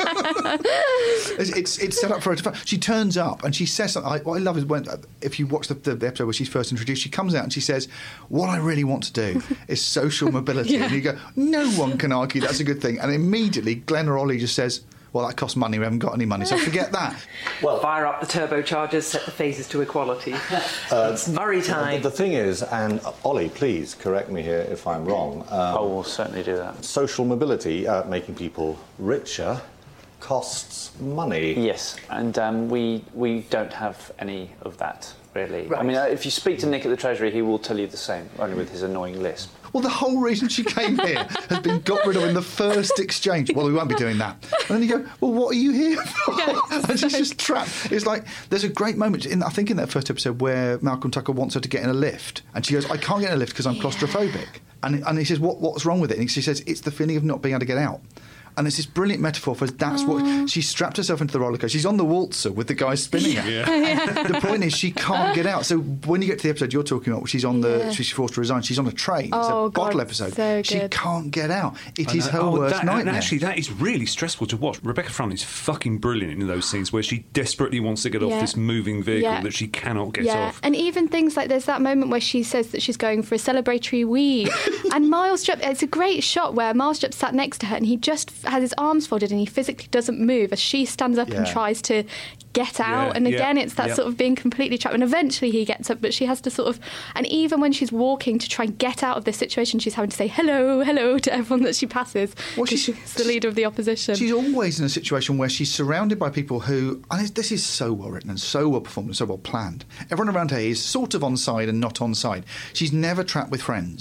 A: It's, it's it's set up for her to. She turns up and she says something. I, what I love is when, if you watch the, the episode where she's first introduced, she comes out and she says, "What I really want to do is social mobility."
F: Yeah.
A: And you go, "No one can argue that's a good thing." And immediately, Glenn or Ollie just says, "Well, that costs money. We haven't got any money, so forget that."
J: Well, fire up the turbochargers, set the phases to equality.
K: Uh,
J: It's Murray time.
K: The, the thing is, and uh, Ollie, please correct me here if I'm wrong. Um,
L: I will certainly do that.
K: Social mobility, uh, making people richer, costs money.
L: Yes, and um, we we don't have any of that, really.
J: Right.
L: I mean, uh, if you speak to Nick at the Treasury, he will tell you the same, only with his annoying lisp.
A: Well, the whole reason she came here has been got rid of in the first exchange. Well, we won't be doing that. And then you go, well, what are you here for?
F: Yeah,
A: and she's just trapped. It's like, there's a great moment, in I think in that first episode, where Malcolm Tucker wants her to get in a lift. And she goes, I can't get in a lift because I'm claustrophobic. And, and he says, what, what's wrong with it? And she says, it's the feeling of not being able to get out. And it's this brilliant metaphor for that's what she strapped herself into the roller coaster. She's on the waltzer with the guy spinning her.
E: Yeah.
A: The point is she can't get out. So when you get to the episode you're talking about, she's on the
F: Yeah.
A: she's forced to resign. She's on a train. It's
F: Oh,
A: a bottle
F: God,
A: episode.
F: so
A: She
F: good.
A: can't get out. It
E: I
A: is
E: know.
A: her
E: Oh,
A: worst
E: that, and
A: nightmare.
E: actually, that is really stressful to watch. Rebecca Front is fucking brilliant in those scenes where she desperately wants to get off
F: Yeah.
E: this moving vehicle
F: Yeah.
E: that she cannot get
F: yeah,
E: off.
F: and even things like there's that moment where she says that she's going for a celebratory wee, and Miles Jupp. It's a great shot where Miles Jupp sat next to her, and he just has his arms folded, and he physically doesn't move as she stands up and
A: Yeah.
F: tries to get out.
E: Yeah,
F: and
E: yeah,
F: again, it's that
E: yeah.
F: sort of being completely trapped. And eventually, he gets up, but she has to sort of. And even when she's walking to try and get out of this situation, she's having to say hello, hello to everyone that she passes.
A: Well,
F: because
A: she's-
F: she's the leader of the opposition.
A: She's always in a situation where she's surrounded by people who, and this is so well written and so well performed and so well planned. Everyone around her is sort of on side and not on side. She's never trapped with friends.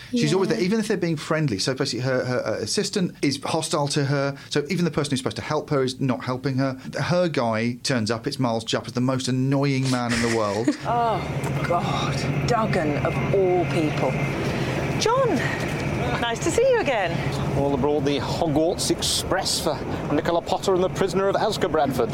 A: She's
F: Yeah.
A: always there, even if they're being friendly. So basically her, her uh, assistant is hostile to her. So even the person who's supposed to help her is not helping her. Her guy turns up, it's Miles Jupp, as the most annoying man in the world.
J: Oh, God. Duggan, of all people. John, nice to see you again.
M: All aboard the Hogwarts Express for Nicola Potter and the Prisoner of Azkaban Bradford.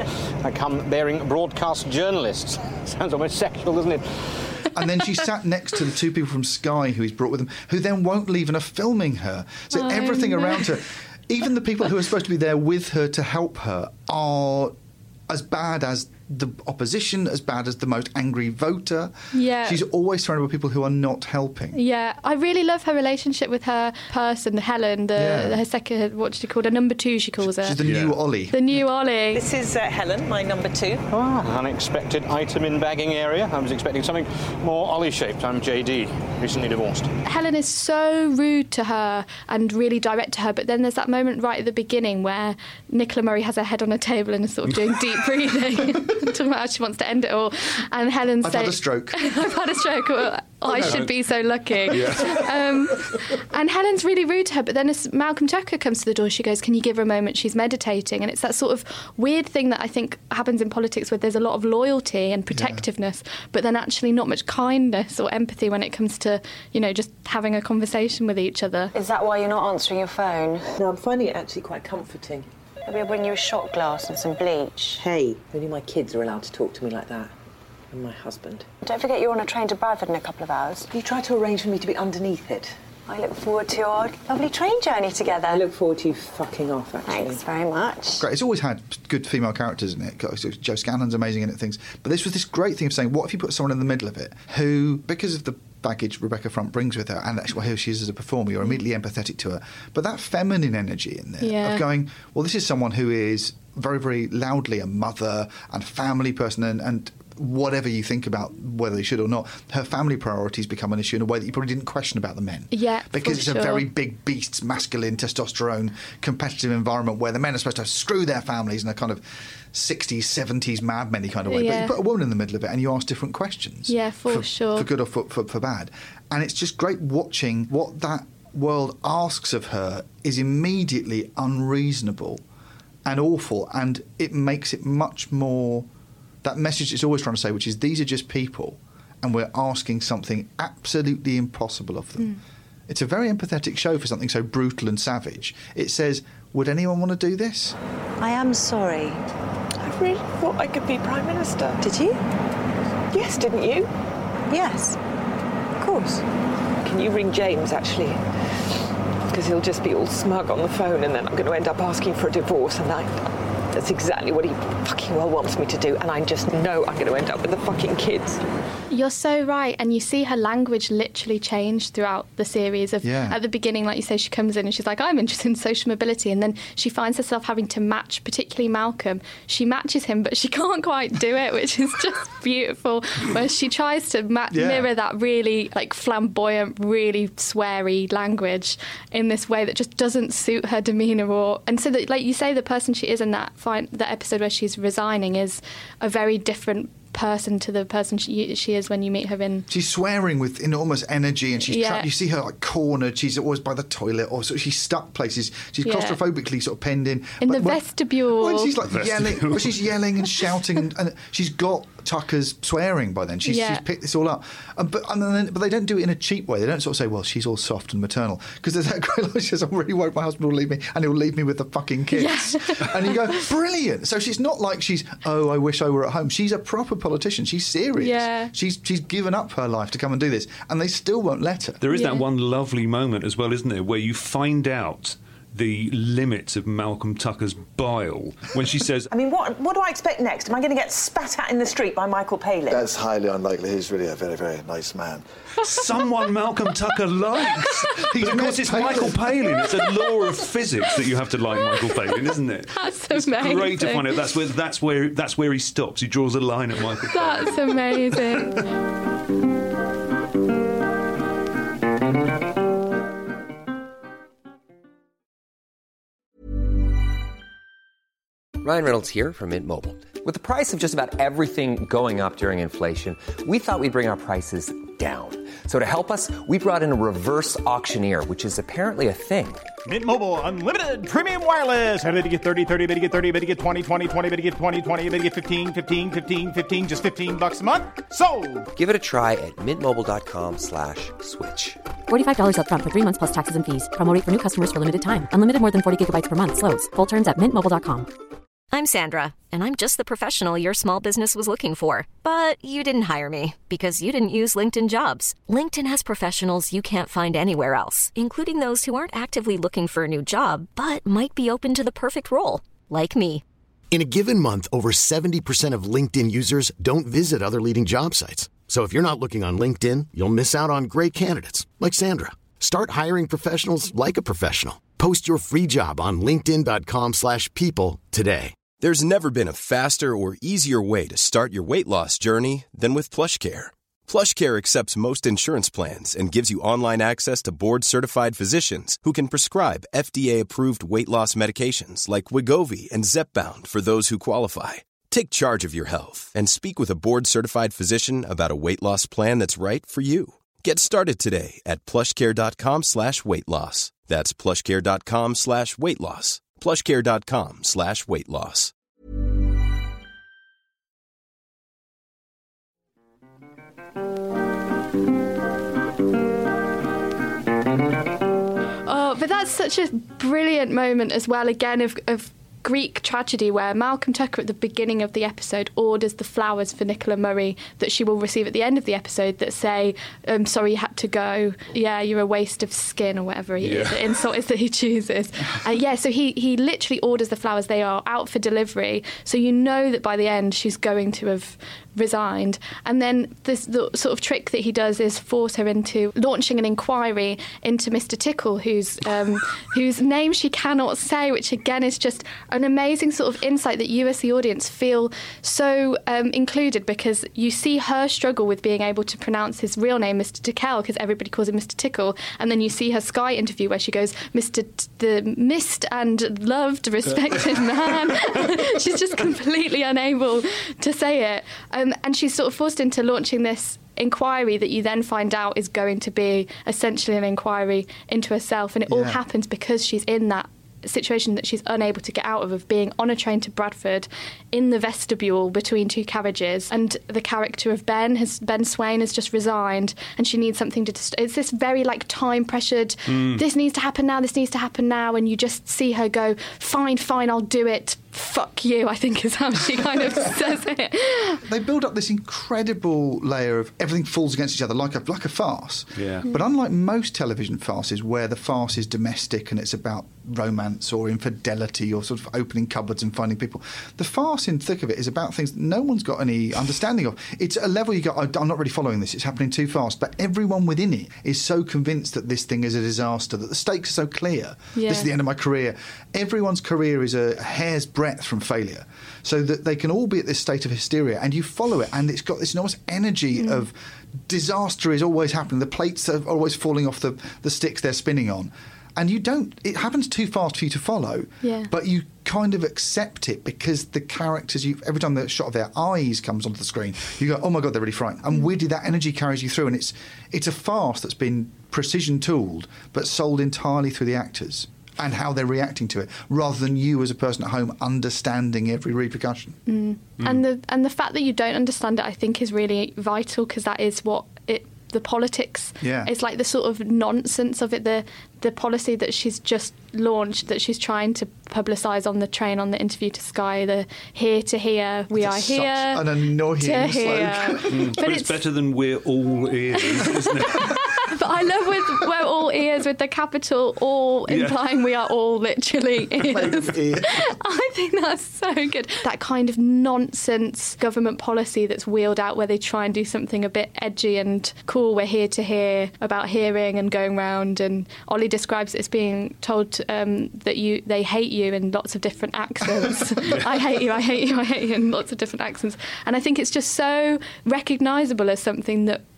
M: I come bearing broadcast journalists. Sounds almost sexual, doesn't it?
A: And then she sat next to the two people from Sky who he's brought with him, who then won't leave and are filming her. So
F: Oh,
A: everything
F: no.
A: around her, even the people who are supposed to be there with her to help her, are as bad as the opposition, as bad as the most angry voter.
F: Yeah.
A: She's always surrounded by people who are not helping.
F: Yeah, I really love her relationship with her person, Helen, the
A: Yeah.
F: her second, what did she call her? Number two, she calls her.
A: She's the new Ollie.
F: The new Ollie.
J: This is uh, Helen, my number two.
M: Ah, unexpected item in bagging area. I was expecting something more Ollie-shaped. I'm J D, recently divorced.
F: Helen is so rude to her and really direct to her, but then there's that moment right at the beginning where Nicola Murray has her head on a table and is sort of doing deep breathing, talking about how she wants to end it all. And Helen
A: I've
F: says,
A: had a stroke.
F: I've had a stroke. Well,
A: Oh,
F: I
A: no.
F: should be so lucky.
A: Yeah.
F: Um, and Helen's really rude to her, but then as Malcolm Tucker comes to the door, she goes, can you give her a moment? She's meditating. And it's that sort of weird thing that I think happens in politics where there's a lot of loyalty and protectiveness, yeah. but then actually not much kindness or empathy when it comes to, you know, just having a conversation with each other.
I: Is that why you're not answering your phone?
J: No, I'm finding it actually quite comforting.
I: Maybe I'll bring you a shot glass and some bleach.
J: Hey, only my kids are allowed to talk to me like that. And my husband.
I: Don't forget you're on a train to Bradford in a couple of hours.
J: You tried to arrange for me to be underneath it.
I: I look forward to your lovely train journey together.
J: I look forward to you fucking off, actually.
I: Thanks very much.
A: Great. It's always had good female characters in it. Joe Scannon's amazing in it, things. But this was this great thing of saying, what if you put someone in the middle of it who, because of the baggage Rebecca Front brings with her and actually who she is as a performer, you're immediately empathetic to her. But that feminine energy in there
F: Yeah.
A: of going, well, this is someone who is very, very loudly a mother and family person and, and whatever you think about whether they should or not, her family priorities become an issue in a way that you probably didn't question about the men.
F: Yeah,
A: Because
F: for
A: it's
F: sure.
A: a very big beast, masculine, testosterone, competitive environment where the men are supposed to screw their families in a kind of sixties, seventies Mad Men-y kind of way. But
F: Yeah.
A: you put a woman in the middle of it and you ask different questions.
F: Yeah, for sure.
A: For good or for, for, for bad. And it's just great watching what that world asks of her is immediately unreasonable and awful, and it makes it much more... That message it's always trying to say, which is these are just people and we're asking something absolutely impossible of them. Mm. It's a very empathetic show for something so brutal and savage. It says, would anyone want to do this?
I: I am sorry.
J: I really thought I could be Prime Minister.
I: Did you?
J: Yes, didn't you?
I: Yes. Of course.
J: Can you ring James, actually? Because he'll just be all smug on the phone and then I'm going to end up asking for a divorce and I... That's exactly what he fucking well wants me to do, and I just know I'm going to end up with the fucking kids.
F: You're so right, and you see her language literally change throughout the series. Of
A: Yeah.
F: At the beginning, like you say, she comes in and she's like, I'm interested in social mobility, and then she finds herself having to match, particularly Malcolm. She matches him, but she can't quite do it, which is just beautiful. Where she tries to ma-
A: Yeah.
F: mirror that really like flamboyant, really sweary language in this way that just doesn't suit her demeanour, or and so that, like you say, the person she is in that fine, that episode where she's resigning is a very different person to the person she, she is when you meet her in...
A: She's swearing with enormous energy and she's
F: Yeah.
A: trapped. You see her like cornered. She's always by the toilet or so she's stuck places. She's
F: Yeah.
A: claustrophobically sort of penned in.
F: In
A: But
F: the
A: when-
F: vestibule.
A: When she's like
E: Vestibule.
A: yelling, well, she's yelling and shouting and, and she's got Tucker's swearing by then. She's,
F: Yeah.
A: she's picked this all up. Um, but and then, but they don't do it in a cheap way. They don't sort of say, well, she's all soft and maternal. Because there's that great line, she says, I'm really worried my husband will leave me and he'll leave me with the fucking kids. And you go, brilliant. So she's not like she's, oh, I wish I were at home. She's a proper politician. She's serious.
F: Yeah.
A: She's she's given up her life to come and do this, and they still won't let her.
E: There is
F: Yeah.
E: that one lovely moment as well, isn't there, where you find out the limits of Malcolm Tucker's bile when she says,
J: I mean, what what do I expect next? Am I going to get spat at in the street by Michael Palin?
G: That's highly unlikely. He's really a very, very nice man.
E: someone Malcolm Tucker likes.
A: He's
E: But of course,
A: met
E: it's
A: Palin.
E: Michael Palin. It's a law of physics that you have to like Michael Palin, isn't it?
F: That's
E: It's
F: amazing.
E: great to find out that's where that's where that's where he stops. He draws a line at Michael Palin.
F: That's amazing.
C: Ryan Reynolds here from Mint Mobile. With the price of just about everything going up during inflation, we thought we'd bring our prices down. So to help us, we brought in a reverse auctioneer, which is apparently a thing.
N: Mint Mobile Unlimited Premium Wireless. How to get thirty, thirty, how to get thirty, how to get twenty, twenty, twenty, how to get twenty, twenty, how to get fifteen, fifteen, fifteen, fifteen, just fifteen bucks a month? Sold!
C: Give it a try at mintmobile.com slash switch.
D: forty-five dollars up front for three months plus taxes and fees. Promo rate for new customers for limited time. Unlimited more than forty gigabytes per month. Slows full terms at mint mobile dot com.
O: I'm Sandra, and I'm just the professional your small business was looking for. But you didn't hire me because you didn't use LinkedIn Jobs. LinkedIn has professionals you can't find anywhere else, including those who aren't actively looking for a new job, but might be open to the perfect role, like me.
B: In a given month, over seventy percent of LinkedIn users don't visit other leading job sites. So if you're not looking on LinkedIn, you'll miss out on great candidates like Sandra. Start hiring professionals like a professional. Post your free job on linkedin.com slash people today.
P: There's never been a faster or easier way to start your weight loss journey than with PlushCare. PlushCare accepts most insurance plans and gives you online access to board-certified physicians who can prescribe F D A-approved weight loss medications like Wegovy and Zepbound for those who qualify. Take charge of your health and speak with a board-certified physician about a weight loss plan that's right for you. Get started today at plushcare.com slash weight loss. That's plushcare.com slash weight loss. plushcare.com slash weight loss.
F: Oh, but that's such a brilliant moment as well, again, of, of Greek tragedy, where Malcolm Tucker at the beginning of the episode orders the flowers for Nicola Murray that she will receive at the end of the episode that say, I'm sorry you had to go, yeah, you're a waste of skin, or whatever he, yeah. the insult is that he chooses. Uh, yeah, so he, he literally orders the flowers. They are out for delivery, so you know that by the end she's going to have resigned. And then this the sort of trick that he does is force her into launching an inquiry into Mister Tickle, whose um, whose name she cannot say, which again is just an amazing sort of insight that you as the audience feel so um, included, because you see her struggle with being able to pronounce his real name, Mister Tickle, because everybody calls him Mister Tickle, and then you see her Sky interview where she goes, Mister T- the missed and loved, respected man. She's just completely unable to say it. Um, and she's sort of forced into launching this inquiry that you then find out is going to be essentially an inquiry into herself. And it yeah. all happens because she's in that situation that she's unable to get out of, of being on a train to Bradford in the vestibule between two carriages, and the character of Ben has Ben Swain has just resigned, and she needs something to dist- it's this very like time pressured mm. this needs to happen now this needs to happen now and you just see her go, fine fine I'll do it, fuck you, I think is how she kind of says it.
A: They build up this incredible layer of everything falls against each other like a like a farce.
E: Yeah.
A: But unlike most television farces where the farce is domestic and it's about romance or infidelity or sort of opening cupboards and finding people, the farce in thick of it is about things that no one's got any understanding of. It's a level you go, I'm not really following this, it's happening too fast, but everyone within it is so convinced that this thing is a disaster, that the stakes are so clear. Yeah. This is the end of my career. Everyone's career is a hair's breadth from failure, so that they can all be at this state of hysteria, and you follow it, and it's got this enormous energy mm. of disaster is always happening, the plates are always falling off the, the sticks they're spinning on. And you don't, it happens too fast for you to follow,
F: yeah.
A: but you kind of accept it because the characters, you every time the shot of their eyes comes onto the screen, you go, oh my God, they're really frightened. And weirdly, that energy carries you through, and it's it's a farce that's been precision tooled, but sold entirely through the actors and how they're reacting to it, rather than you as a person at home understanding every repercussion.
F: Mm. Mm. And the and the fact that you don't understand it, I think, is really vital, because that is what it. The politics.
A: Yeah.
F: It's like the sort of nonsense of it, the the policy that she's just launched, that she's trying to publicise on the train, on the interview to Sky, the here to here, we
A: That's
F: are
A: such
F: here.
A: An annoying
F: to here.
E: Mm, but, but it's, it's better than we're all ears, isn't it?
F: But I love with we're all ears with the capital all,
E: Yeah.
F: implying we are all literally ears. I think that's so good. That kind of nonsense government policy that's wheeled out where they try and do something a bit edgy and cool. We're here to hear about hearing and going round, and Ollie describes it as being told um, that you they hate you in lots of different accents. I hate you, I hate you, I hate you in lots of different accents. And I think it's just so recognisable as something that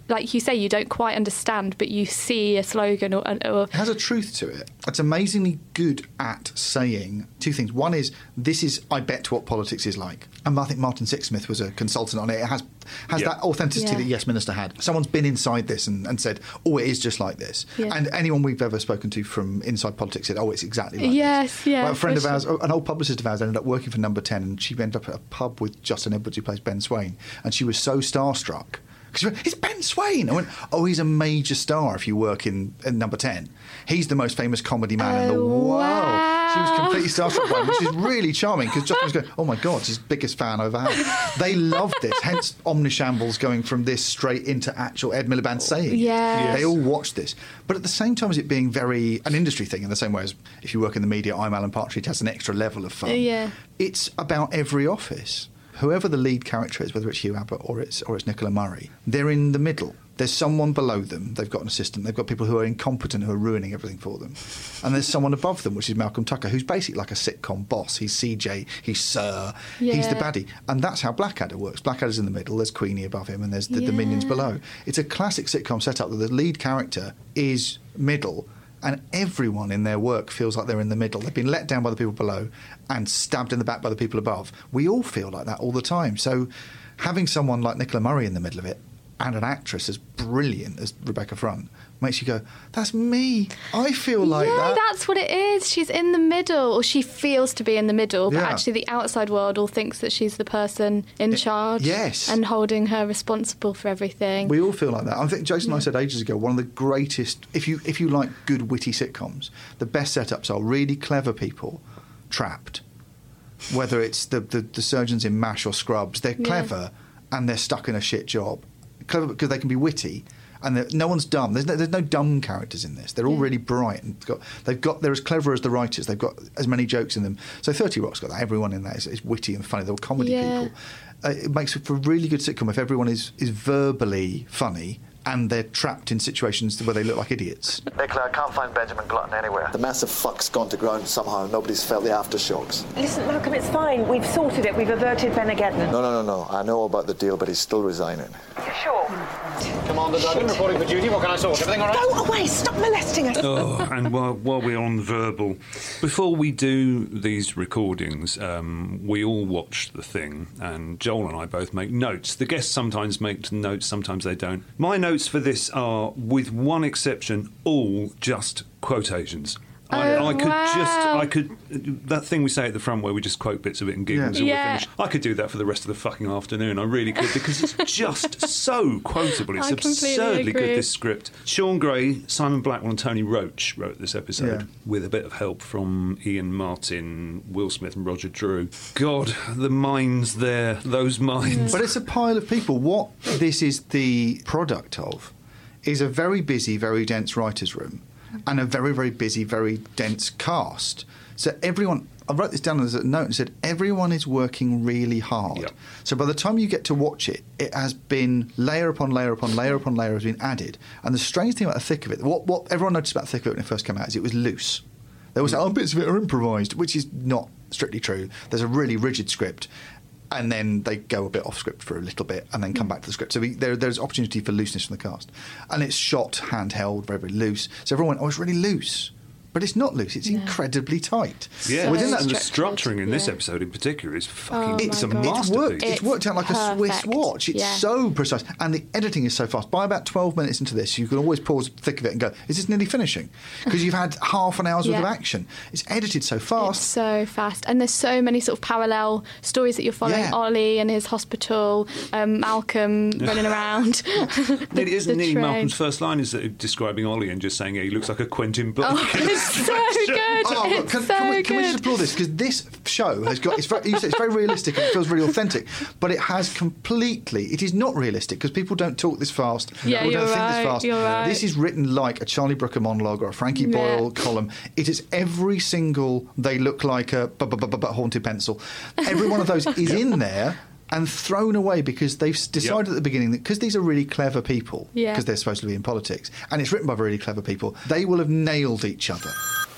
F: like you say, you don't quite understand, but you see a slogan or, or
A: it has a truth to it. It's amazingly good at saying two things. One is, this is, I bet, what politics is like. And I think Martin Sixsmith was a consultant on it. It has has
E: Yeah.
A: that authenticity
F: Yeah.
A: that Yes Minister had. Someone's been inside this and, and said, oh, it is just like this.
F: Yeah.
A: And anyone we've ever spoken to from inside politics said, oh, it's exactly like
F: yes,
A: this.
F: yeah.
A: Well, a friend of
F: for
A: ours,
F: sure.
A: an old publicist of ours, ended up working for Number ten, and she ended up at a pub with Justin Edwards, who plays Ben Swain, and she was so starstruck. Because she went, it's Ben Swain! I went, oh, he's a major star if you work in, in Number ten. He's the most famous comedy man in the
F: Oh,
A: world.
F: wow.
A: She was completely starstruck by him, which is really charming, because Justin was going, oh my God, she's the biggest fan I've ever had. They loved this, hence Omnishambles going from this straight into actual Ed Miliband saying it.
F: Yes.
A: They all watched this. But at the same time as it being very an industry thing, in the same way as if you work in the media, I'm Alan Partridge, has an extra level of fun.
F: Yeah.
A: It's about every office. Whoever the lead character is, whether it's Hugh Abbott or it's or it's Nicola Murray, they're in the middle. There's someone below them. They've got an assistant. They've got people who are incompetent, who are ruining everything for them. And there's someone above them, which is Malcolm Tucker, who's basically like a sitcom boss. He's C J, he's Sir, he's the
F: Yeah.
A: baddie. And that's how Blackadder works. Blackadder's in the middle, there's Queenie above him, and there's the, the
F: Yeah.
A: minions below. It's a classic sitcom setup that the lead character is middle, and everyone in their work feels like they're in the middle. They've been let down by the people below and stabbed in the back by the people above. We all feel like that all the time. So having someone like Nicola Murray in the middle of it, and an actress as brilliant as Rebecca Front, makes you go, that's me. I feel like
F: yeah,
A: that.
F: that's what it is. She's in the middle, or she feels to be in the middle, but
A: Yeah.
F: actually the outside world all thinks that she's the person in charge.
A: yes.
F: And holding her responsible for everything.
A: We all feel like that. I think Jason and I said ages ago, one of the greatest, if you if you like good witty sitcoms, the best setups are really clever people trapped. Whether it's the, the, the surgeons in MASH or Scrubs, they're
F: Yeah.
A: clever and they're stuck in a shit job. Clever because they can be witty, and they're- no one's dumb. There's no, there's no dumb characters in this. They're all
F: Yeah.
A: really bright and got, they've got they're as clever as the writers. They've got as many jokes in them. So thirty Rock's got that. Everyone in that is, is witty and funny. They're all comedy
F: Yeah.
A: people. Uh, it makes it for a really good sitcom if everyone is is verbally funny and they're trapped in situations where they look like idiots.
G: Nicola, I can't find Benjamin Glutton anywhere. The massive fuck's gone to ground somehow. Nobody's felt the aftershocks.
I: Listen, Malcolm, it's fine. We've sorted it. We've averted Benageddon.
G: No, no, no, no. I know all about the deal, but he's still resigning.
I: You sure?
M: Commander Duggan reporting for duty. What can I sort? Everything all right?
I: Go away. Stop molesting us.
E: Oh, and while, while we're on verbal, before we do these recordings, um, we all watch the thing, and Joel and I both make notes. The guests sometimes make notes, sometimes they don't. My notes for this are, with one exception, all just quotations. I,
F: Oh,
E: I could
F: wow.
E: just, I could, that thing we say at the front where we just quote bits of it and giggle
A: Yeah.
E: until
F: Yeah.
E: we're finished. I could do that for the rest of the fucking afternoon. I really could, because it's just so quotable. It's
F: I completely
E: absurdly
F: agree.
E: good, this script. Sean Gray, Simon Blackwell and Tony Roach wrote this episode
A: Yeah.
E: with a bit of help from Ian Martin, Will Smith and Roger Drew. God, the minds there, those minds.
A: But it's a pile of people. What this is the product of is a very busy, very dense writer's room and a very, very busy, very dense cast. So everyone, I wrote this down as a note and said, everyone is working really hard.
E: Yep.
A: So by the time you get to watch it, it has been layer upon layer upon layer upon layer has been added. And the strange thing about the thick of it, what, what everyone noticed about the thick of it when it first came out is it was loose. There was, oh, bits of it are improvised, which is not strictly true. There's a really rigid script. And then they go a bit off script for a little bit and then come back to the script. So we, there, there's opportunity for looseness from the cast. And it's shot handheld, very, very loose. So everyone went, oh, it's really loose. But it's not loose. It's incredibly tight.
E: Yeah,
F: So
E: within that, and the
F: structured,
E: structuring in this
F: yeah.
E: episode in particular is fucking.
F: Oh
E: it's a
F: my God.
A: It's
E: masterpiece.
A: worked, it's
F: It's
A: worked out like a Swiss
F: perfect.
A: watch. It's
F: Yeah.
A: so precise. And the editing is so fast. By about twelve minutes into this, you can always pause the thick of it and go, is this nearly finishing? Because you've had half an hour's worth of
F: Yeah.
A: action. It's edited so
F: It's
A: fast.
F: so fast, and there's so many sort of parallel stories that you're following.
A: Yeah.
F: Ollie and his hospital, um, Malcolm running around. the,
E: It isn't
F: the
E: nearly
F: train.
E: Malcolm's first line is that describing Ollie and just saying, yeah, he looks like a Quentin Blake.
F: Oh, it's so good.
A: Oh, look,
F: it's
A: can,
F: so
A: can, we, can we
F: good.
A: just applaud this? Because this show has got, it's very, you said it's very realistic and it feels really authentic, but it has completely, it is not realistic because people don't talk this fast.
F: Yeah,
A: people
F: you're
A: don't think
F: right,
A: this fast.
F: you're right.
A: This is written like a Charlie Brooker monologue or a Frankie
F: Yeah.
A: Boyle column. It is every single, they look like a bu- bu- bu- bu- bu- haunted pencil. Every one of those is in there and thrown away because they've s- decided at the beginning that because these are really clever people, because
F: Yeah.
A: they're supposed to be in politics, and it's written by really clever people, they will have nailed each other.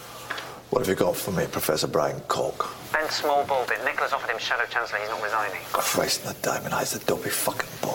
G: What have you got for me, Professor Brian Coke?
M: Ben Smallball bit. Nicola's offered him Shadow Chancellor. He's not resigning.
G: Christ in the diamond eyes, the dopey fucking bollocks.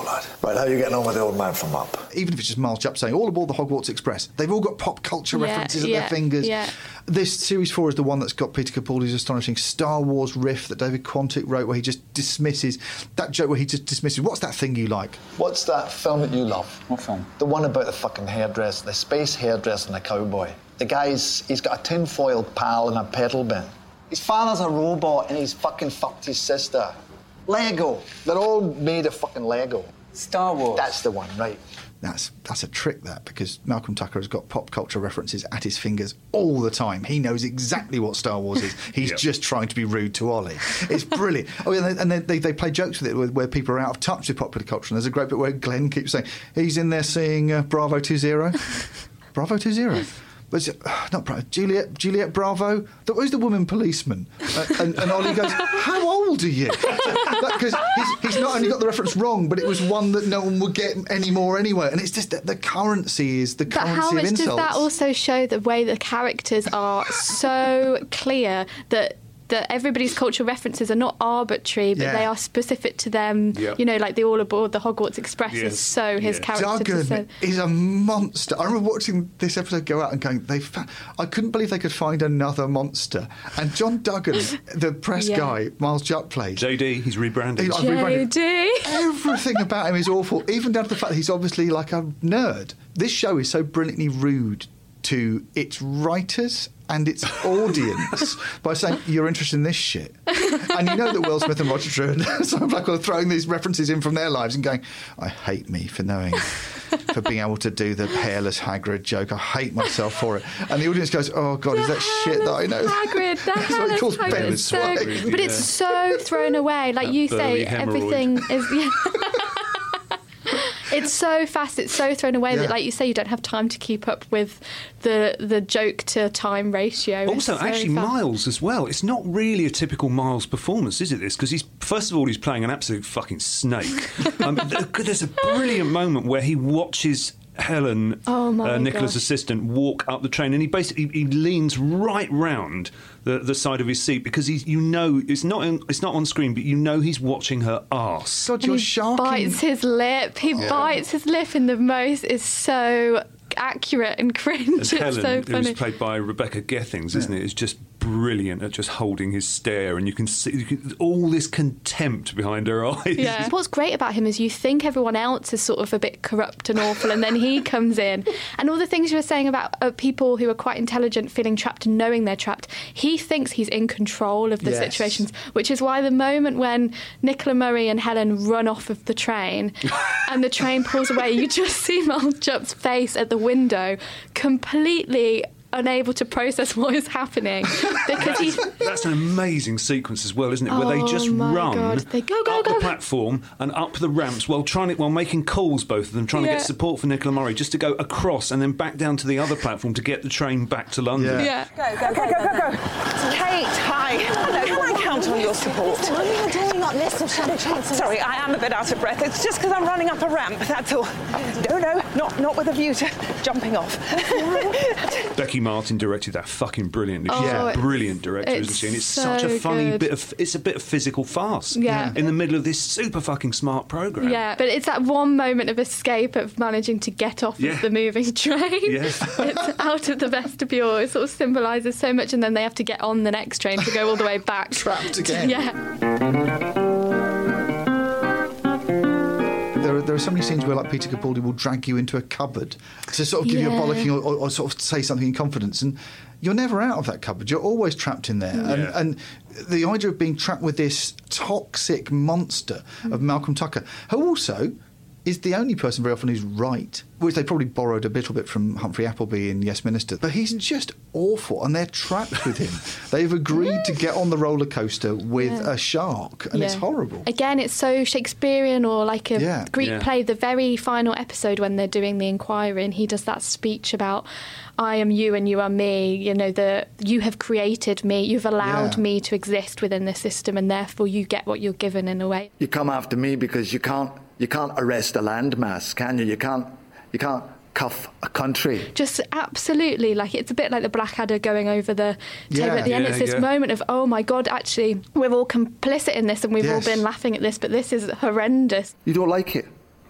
G: lad. Right, how are you getting on with the old man from Up?
A: Even if it's just Miles Jupp saying, all aboard the Hogwarts Express, they've all got pop culture
F: Yeah,
A: references at
F: yeah,
A: their fingers.
F: yeah.
A: This Series four is the one that's got Peter Capaldi's astonishing Star Wars riff that David Quantick wrote, where he just dismisses, that joke where he just dismisses, what's that thing you like?
Q: What's that film that you love?
L: What film?
Q: The one about the fucking hairdresser, the space hairdresser and the cowboy. The guy's, he's got a tinfoil pal and a pedal bin. His father's a robot and he's fucking fucked his sister. Lego. They're all made of fucking Lego.
L: Star Wars.
Q: That's the one, right.
A: That's that's a trick, that, because Malcolm Tucker has got pop culture references at his fingers all the time. He knows exactly what Star Wars is. He's
E: Yep.
A: just trying to be rude to Ollie. It's brilliant. Oh, yeah, and they, they, they play jokes with it where, where people are out of touch with popular culture. And there's a great bit where Glenn keeps saying, he's in there seeing uh, Bravo two zero. Bravo two zero. But it's, uh, not Bravo, Juliet, Juliet Bravo. The, who's the woman policeman? Uh, and, and Ollie goes, how old are you? Because he's, he's not only got the reference wrong, but it was one that no one would get anymore anyway. And it's just that the currency is the
F: But
A: currency
F: how
A: of
F: much
A: insults.
F: does that also show the way the characters are so clear that that everybody's cultural references are not arbitrary, but
A: Yeah.
F: they are specific to them.
A: Yep.
F: You know, like the All Aboard the Hogwarts Express
A: Yes.
F: is so his
A: Yeah.
F: character to say.
A: Duggan is a monster. I remember watching this episode go out and going, they fa- I couldn't believe they could find another monster. And John Duggan, the press
F: Yeah.
A: guy, Miles Jupp plays.
E: J D, he's rebranded.
A: He's like, rebranded.
F: J D.
A: Everything about him is awful, even down to the fact that he's obviously like a nerd. This show is so brilliantly rude to its writers and its audience by saying, you're interested in this shit. And you know that Will Smith and Roger True and Simon Blackwell are throwing these references in from their lives and going, I hate me for knowing, for being able to do the hairless Hagrid joke. I hate myself for it. And the audience goes, oh, God, is that shit that I know?
F: Hagrid, the
A: That's what he calls
F: Hagrid
A: Ben
F: is so,
A: Swag.
F: but it's so thrown away. Like
A: That
F: you
A: burly
F: say,
A: hemorrhoid.
F: everything is. Yeah. It's so fast, it's so thrown away
E: Yeah.
F: that, like you say, you don't have time to keep up with the the joke to time ratio. It's
E: Also,
F: so
E: actually,
F: fast.
E: Miles as well. It's not really a typical Miles performance, is it? This because he's first of all he's playing an absolute fucking snake. um, th- there's a brilliant moment where he watches Helen,
F: Oh my
E: uh, Nicola's
F: gosh.
E: assistant, walk up the train, and he basically he leans right round the, the side of his seat because he's you know it's not in, it's not on screen, but you know he's watching her arse.
A: God,
F: And he bites his lip. He
E: Yeah.
F: bites his lip in the most. Is so accurate and cringe.
E: And
F: It's
E: Helen,
F: so
E: who's
F: funny.
E: played by Rebecca Gethings, isn't it? Is just brilliant at just holding his stare, and you can see you can, all this contempt behind her eyes.
F: Yeah. What's great about him is you think everyone else is sort of a bit corrupt and awful, and then he comes in, and all the things you were saying about uh, people who are quite intelligent feeling trapped and knowing they're trapped, he thinks he's in control of the
R: Yes.
F: situations, which is why the moment when Nicola Murray and Helen run off of the train and the train pulls away, you just see Miles Jupp's face at the window, completely unable to process what is happening because he
E: That's an amazing sequence as well, isn't it? Where they
F: Oh
E: just
F: my
E: run
F: God. They go, go,
E: up
F: go.
E: the platform and up the ramps while trying to, while making calls, both of them, trying to
F: Yeah.
E: get support for Nicola Murray, just to go across and then back down to the other platform to get the train back to London.
F: Yeah.
J: Go, go, go, go, go, go. Kate, hi. Hello, can I count on your support?
R: What are you doing up list of shadow chancellors?
J: Sorry, I am a bit out of breath. It's just because I'm running up a ramp, that's all. No, no, not, not with a view to jumping off.
E: Becky Martin directed that fucking brilliantly. She's
F: Oh,
E: a
F: it's-
E: brilliant director,
F: it's
E: isn't she? And it's
F: so
E: such a funny
F: good.
E: bit of it's a bit of physical farce.
F: Yeah.
E: In the middle of this super fucking smart program.
F: Yeah, but it's that one moment of escape of managing to get off
E: Yeah.
F: of the moving train.
E: Yes.
F: It's out of the vestibule. It sort of symbolises so much, and then they have to get on the next train to go all the way back.
A: Trapped again.
F: Yeah.
A: There are, there are so many scenes where, like, Peter Capaldi will drag you into a cupboard to sort of give you a
F: Yeah.
A: bollocking or, or, or sort of say something in confidence, and you're never out of that cupboard. You're always trapped in there. And,
E: Yeah.
A: and the idea of being trapped with this toxic monster of Malcolm Tucker, who also is the only person very often who's right, which they probably borrowed a little bit from Humphrey Appleby in Yes Minister. But he's just awful, and they're trapped with him. They've agreed to get on the roller coaster with
F: Yeah.
A: a shark, and it's
F: Yeah.
A: horrible.
F: Again, it's so Shakespearean or like a
A: Yeah.
F: Greek
A: Yeah.
F: play. The very final episode when they're doing the inquiry, and he does that speech about, I am you and you are me, you know, the you have created me, you've allowed
G: Yeah.
F: me to exist within this system, and therefore you get what you're given in a way.
G: You come after me because you can't you can't arrest a landmass, can you? You can't you can't cuff a country.
F: Just absolutely, like it's a bit like the Blackadder going over the table
G: Yeah.
F: at the end.
G: Yeah,
F: It's this
G: yeah.
F: moment of, oh my God, actually, we're all complicit in this and we've all
G: Yes.
F: been laughing at this, but this is horrendous.
G: You don't like it.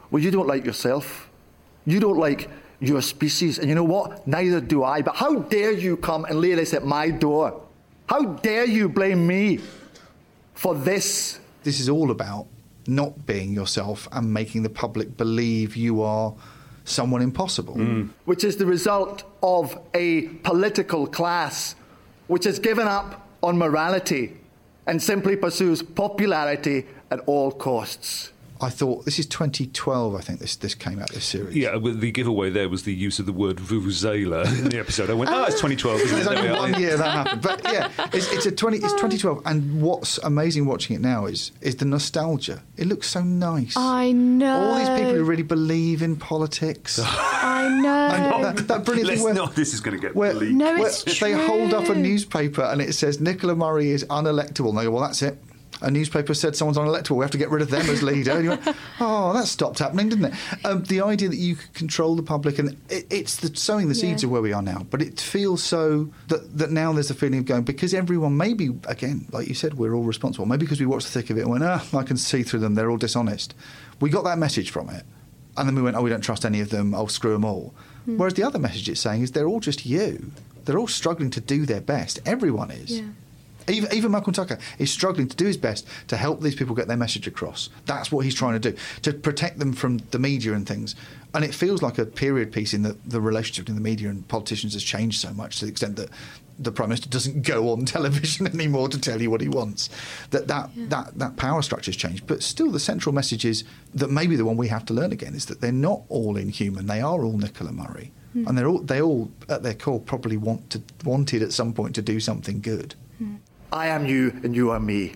Q: Well, you don't like yourself. You don't like your species. And you know what? Neither do I. But how dare you come and lay this at my door? How dare you blame me for this?
A: This is all about not being yourself and making the public believe you are someone impossible.
Q: Mm. Which is the result of a political class which has given up on morality and simply pursues popularity at all costs.
A: I thought, this is twenty twelve, I think this this came out, this series.
E: Yeah, with the giveaway there was the use of the word vuvuzela in the episode. I went, oh, it's twenty twelve, isn't it?
A: There's only one year that happened. But yeah, it's, it's, a twenty, it's twenty twelve, and what's amazing watching it now is is the nostalgia. It looks so nice.
F: I know.
A: All these people who really believe in politics.
F: I know.
A: And that, that brilliant
E: Let's
A: thing where,
E: not, this is going to get
A: where,
E: bleak.
F: No,
A: where
F: it's
A: they
F: true.
A: hold up a newspaper and it says Nicola Murray is unelectable. And they go, well, that's it. A newspaper said someone's unelectable, we have to get rid of them as leader. And you went, oh, that stopped happening, didn't it? Um, the idea that you could control the public, and it, it's the, sowing the seeds
F: Yeah.
A: of where we are now, but it feels so that, that now there's a feeling of going, because everyone, maybe, again, like you said, we're all responsible, maybe because we watched the thick of it and went, ah, I can see through them, they're all dishonest. We got that message from it, and then we went, oh, we don't trust any of them, I'll screw them all. Mm. Whereas the other message it's saying is they're all just you. They're all struggling to do their best. Everyone is.
F: Yeah.
A: Even, even Malcolm Tucker is struggling to do his best to help these people get their message across. That's what he's trying to do, to protect them from the media and things. And it feels like a period piece in that the relationship between the media and politicians has changed so much to the extent that the Prime Minister doesn't go on television anymore to tell you what he wants. That that,
F: Yeah.
A: that that power structure's changed. But still the central message is that maybe the one we have to learn again is that they're not all inhuman. They are all Nicola Murray.
F: Mm.
A: And they're all, they all, at their core, probably want to, wanted at some point to do something good.
F: Mm.
Q: I am you and you are me.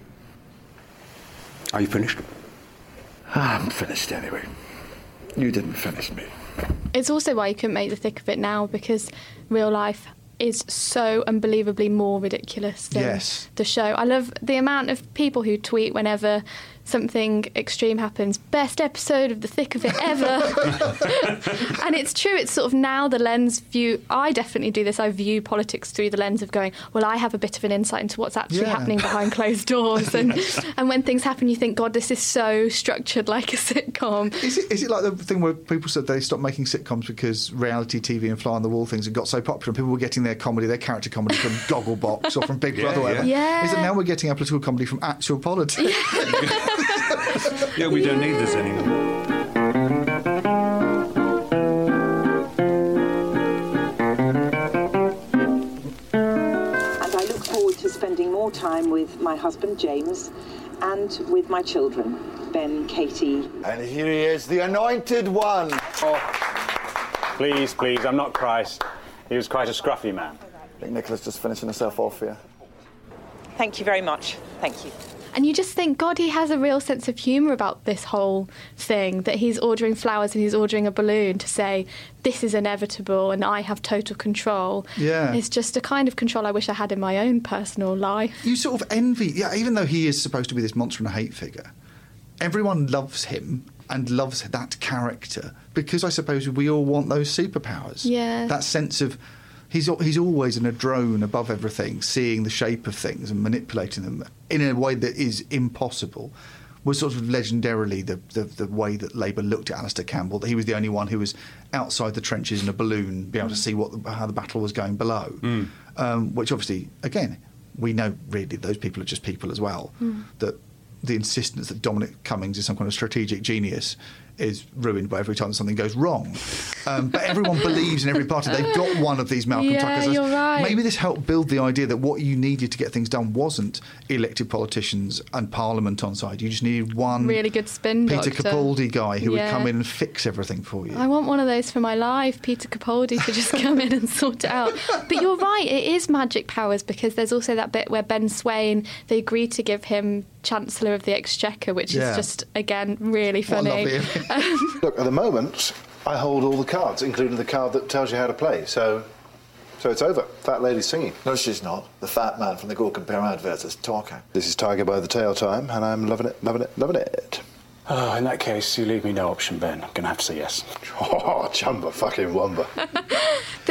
S: Are you finished?
Q: I'm finished anyway. You didn't finish me.
F: It's also why you couldn't make the thick of it now, because real life is so unbelievably more ridiculous than
A: Yes.
F: the show. I love the amount of people who tweet whenever something extreme happens, best episode of the thick of it ever. And it's true, it's sort of now the lens view. I definitely do this. I view politics through the lens of going, well, I have a bit of an insight into what's actually
A: Yeah.
F: happening behind closed doors. And and when things happen, you think, God, this is so structured like a sitcom.
A: Is it, is it like the thing where people said they stopped making sitcoms because reality T V and fly on the wall things had got so popular and people were getting their comedy, their character comedy from Gogglebox or from Big
E: Yeah,
A: Brother or whatever?
F: yeah.
A: Is that now we're getting our political comedy from actual politics?
E: Yeah, we don't need this anymore.
I: And I look forward to spending more time with my husband, James, and with my children, Ben, Katie.
Q: And here he is, the anointed one.
S: Oh, please, please, I'm not Christ. He was quite a scruffy man.
Q: I think Nicola's just finishing herself off here.
J: Thank you very much. Thank you.
F: And you just think, God, he has a real sense of humour about this whole thing, that he's ordering flowers and he's ordering a balloon to say, this is inevitable and I have total control.
A: Yeah.
F: It's just a kind of control I wish I had in my own personal life.
A: You sort of envy, yeah, even though he is supposed to be this monster and a hate figure, everyone loves him and loves that character because I suppose we all want those superpowers.
F: Yeah.
A: That sense of he's he's always in a drone above everything, seeing the shape of things and manipulating them in a way that is impossible. Was sort of legendarily the, the, the way that Labour looked at Alistair Campbell, that he was the only one who was outside the trenches in a balloon, be able to see what the, how the battle was going below.
E: Mm.
A: Um, which obviously, again, we know really those people are just people as well.
F: Mm.
A: That the insistence that Dominic Cummings is some kind of strategic genius is ruined by every time something goes wrong. Um, but everyone believes in every party they've got one of these Malcolm
F: Yeah,
A: Tuckers.
F: you're right.
A: Maybe this helped build the idea that what you needed to get things done wasn't elected politicians and Parliament on side. You just needed one
F: Really good spin
A: Peter
F: doctor.
A: Capaldi guy who
F: Yeah.
A: would come in and fix everything for you.
F: I want one of those for my life, Peter Capaldi, to just come in and sort it out. But you're right, it is magic powers, because there's also that bit where Ben Swain, they agreed to give him Chancellor of the Exchequer, which
G: Yeah.
F: is just, again, really funny. Um,
G: Look, at the moment, I hold all the cards, including the card that tells you how to play. So, so it's over. Fat lady's singing.
Q: No, she's not. The fat man from the Go Compare adverts is talking.
G: This is Tiger by the Tail time, and I'm loving it, loving it, loving it.
S: Oh, in that case, you leave me no option, Ben. I'm going to have to say yes.
G: Oh, chumba fucking wumba.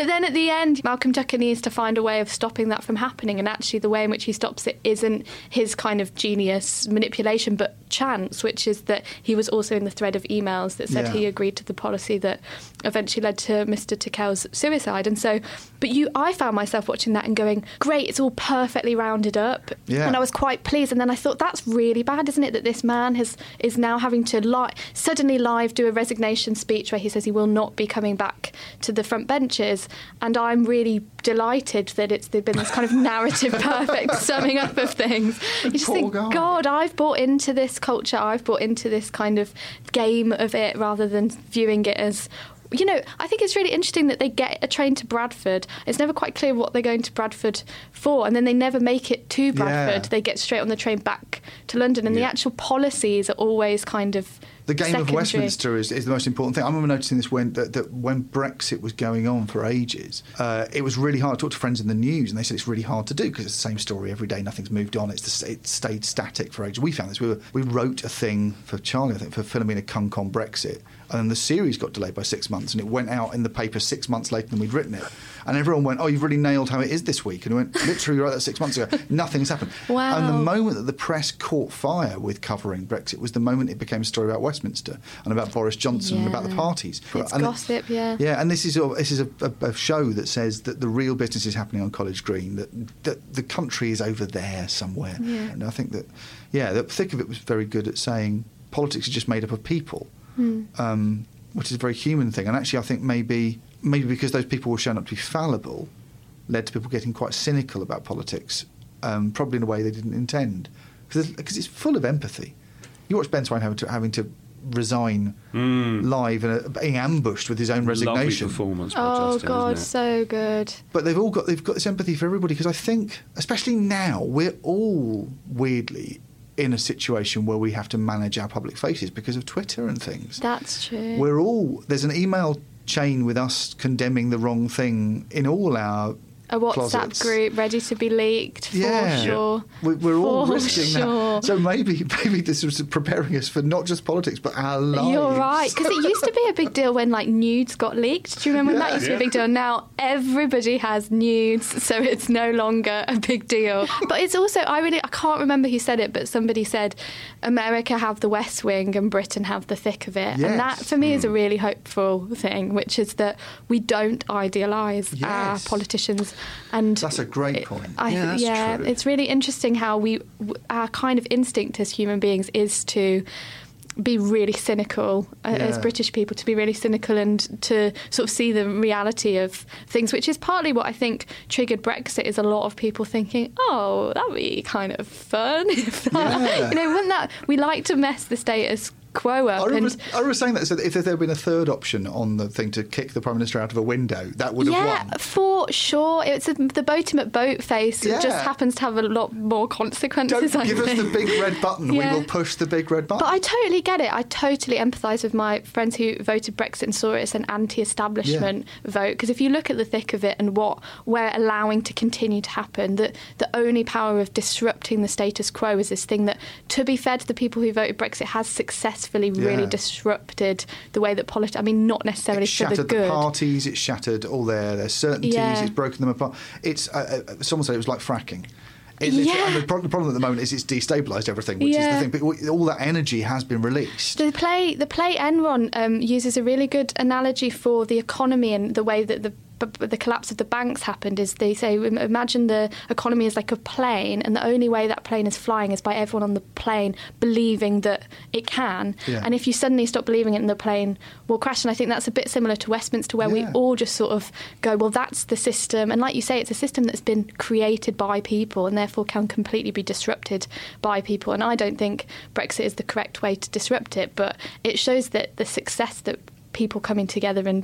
F: But then at the end, Malcolm Tucker needs to find a way of stopping that from happening, and actually the way in which he stops it isn't his kind of genius manipulation, but chance, which is that he was also in the thread of emails that said
A: Yeah.
F: he agreed to the policy that eventually led to Mister Tickell's suicide. And so, but you, I found myself watching that and going, great, it's all perfectly rounded up.
A: Yeah.
F: And I was quite pleased. And then I thought, that's really bad, isn't it, that this man has is now having to li- suddenly live do a resignation speech where he says he will not be coming back to the front benches. And I'm really delighted that it's been this kind of narrative perfect summing up of things. You just
A: Poor
F: think,
A: guy.
F: God, I've bought into this culture, I've bought into this kind of game of it rather than viewing it as... You know, I think it's really interesting that they get a train to Bradford. It's never quite clear what they're going to Bradford for, and then they never make it to Bradford.
A: Yeah.
F: They get straight on the train back to London, and the
A: Yeah.
F: actual policies are always kind of
A: The game
F: secondary.
A: of Westminster is, is the most important thing. I remember noticing this when that, that when Brexit was going on for ages, uh, it was really hard to talk to friends in the news, and they said it's really hard to do because it's the same story every day. Nothing's moved on. It's the, it stayed static for ages. We found this. We were, we wrote a thing for Charlie, I think, for Philomena Kunk on Brexit, and then the series got delayed by six months, and it went out in the paper six months later than we'd written it. And everyone went, "Oh, you've really nailed how it is this week." And I went, "Literally, you wrote that six months ago. Nothing's happened."
F: Wow.
A: And the moment that the press caught fire with covering Brexit was the moment it became a story about Westminster and about Boris Johnson and about the parties.
F: It's
A: and
F: gossip, yeah.
A: Yeah, and this is a, this is a, a, a show that says that the real business is happening on College Green. That that the country is over there somewhere.
F: Yeah.
A: And I think that, yeah, the thick of it was very good at saying politics is just made up of people.
F: Hmm.
A: Um, which is a very human thing. And actually, I think maybe maybe because those people were shown up to be fallible, led to people getting quite cynical about politics, um, probably in a way they didn't intend. Because it's full of empathy. You watch Ben Swine having to, having to resign live and uh, being ambushed with his own resignation.
E: Lovely performance by
F: Oh,
E: Justin,
F: God,
E: isn't it?
F: so good.
A: But they've all got they've got this empathy for everybody because I think, especially now, we're all weirdly in a situation where we have to manage our public faces because of Twitter and things.
F: That's true.
A: We're all there's an email chain with us condemning the wrong thing in all our
F: A WhatsApp
A: closets.
F: group ready to be leaked,
A: Yeah.
F: for sure.
A: We- We're all
F: For
A: risking
F: sure.
A: that. So maybe maybe this was preparing us for not just politics but our lives.
F: You're right, because it used to be a big deal when like nudes got leaked. Do you remember when that
A: Yeah.
F: used to be a
A: Yeah.
F: big deal? Now everybody has nudes, so it's no longer a big deal. But it's also, I really, I can't remember who said it, but somebody said America have the West Wing and Britain have the thick of it.
A: Yes.
F: And that for me is a really hopeful thing, which is that we don't idealise our
A: Yes.
F: politicians. And
A: That's a great point.
F: I
A: Yeah,
F: th-
A: that's
F: yeah,
A: true.
F: it's really interesting how we, w- our kind of instinct as human beings is to be really cynical uh, as
A: Yeah.
F: British people, to be really cynical and to sort of see the reality of things, which is partly what I think triggered Brexit, is a lot of people thinking, oh, that'd be kind of fun. If that,
A: Yeah.
F: You know, wouldn't that, we like to mess the status quo up.
A: I remember,
F: and
A: I remember saying that, so if there had been a third option on the thing to kick the Prime Minister out of a window, that would have
F: yeah,
A: won.
F: for sure. It's a, the boat him at boat face.
A: Yeah.
F: It just happens to have a lot more consequences.
A: Don't
F: I
A: give us
F: think.
A: the big red button.
F: Yeah.
A: We will push the big red button.
F: But I totally get it. I totally empathise with my friends who voted Brexit and saw it as an anti-establishment vote. Because if you look at the thick of it and what we're allowing to continue to happen, that the only power of disrupting the status quo is this thing that, to be fair to the people who voted Brexit, has successfully really
A: Yeah.
F: disrupted the way that politics. I mean, not necessarily for the
A: shattered
F: good.
A: the parties, it shattered all their, their certainties,
F: Yeah.
A: it's broken them apart. It's uh, uh, someone said it was like fracking. It literally-
F: Yeah.
A: and the, pro- the problem at the moment is it's destabilised everything, which
F: Yeah.
A: is the thing. But all that energy has been released.
F: The play, the play Enron um, uses a really good analogy for the economy and the way that the the collapse of the banks happened. Is they say, imagine the economy is like a plane, and the only way that plane is flying is by everyone on the plane believing that it can.
A: Yeah.
F: And if you suddenly stop believing it, and the plane will crash. And I think that's a bit similar to Westminster, where we
A: Yeah.
F: all just sort of go, well, that's the system. And like you say, it's a system that's been created by people and therefore can completely be disrupted by people. And I don't think Brexit is the correct way to disrupt it, but it shows that the success that people coming together and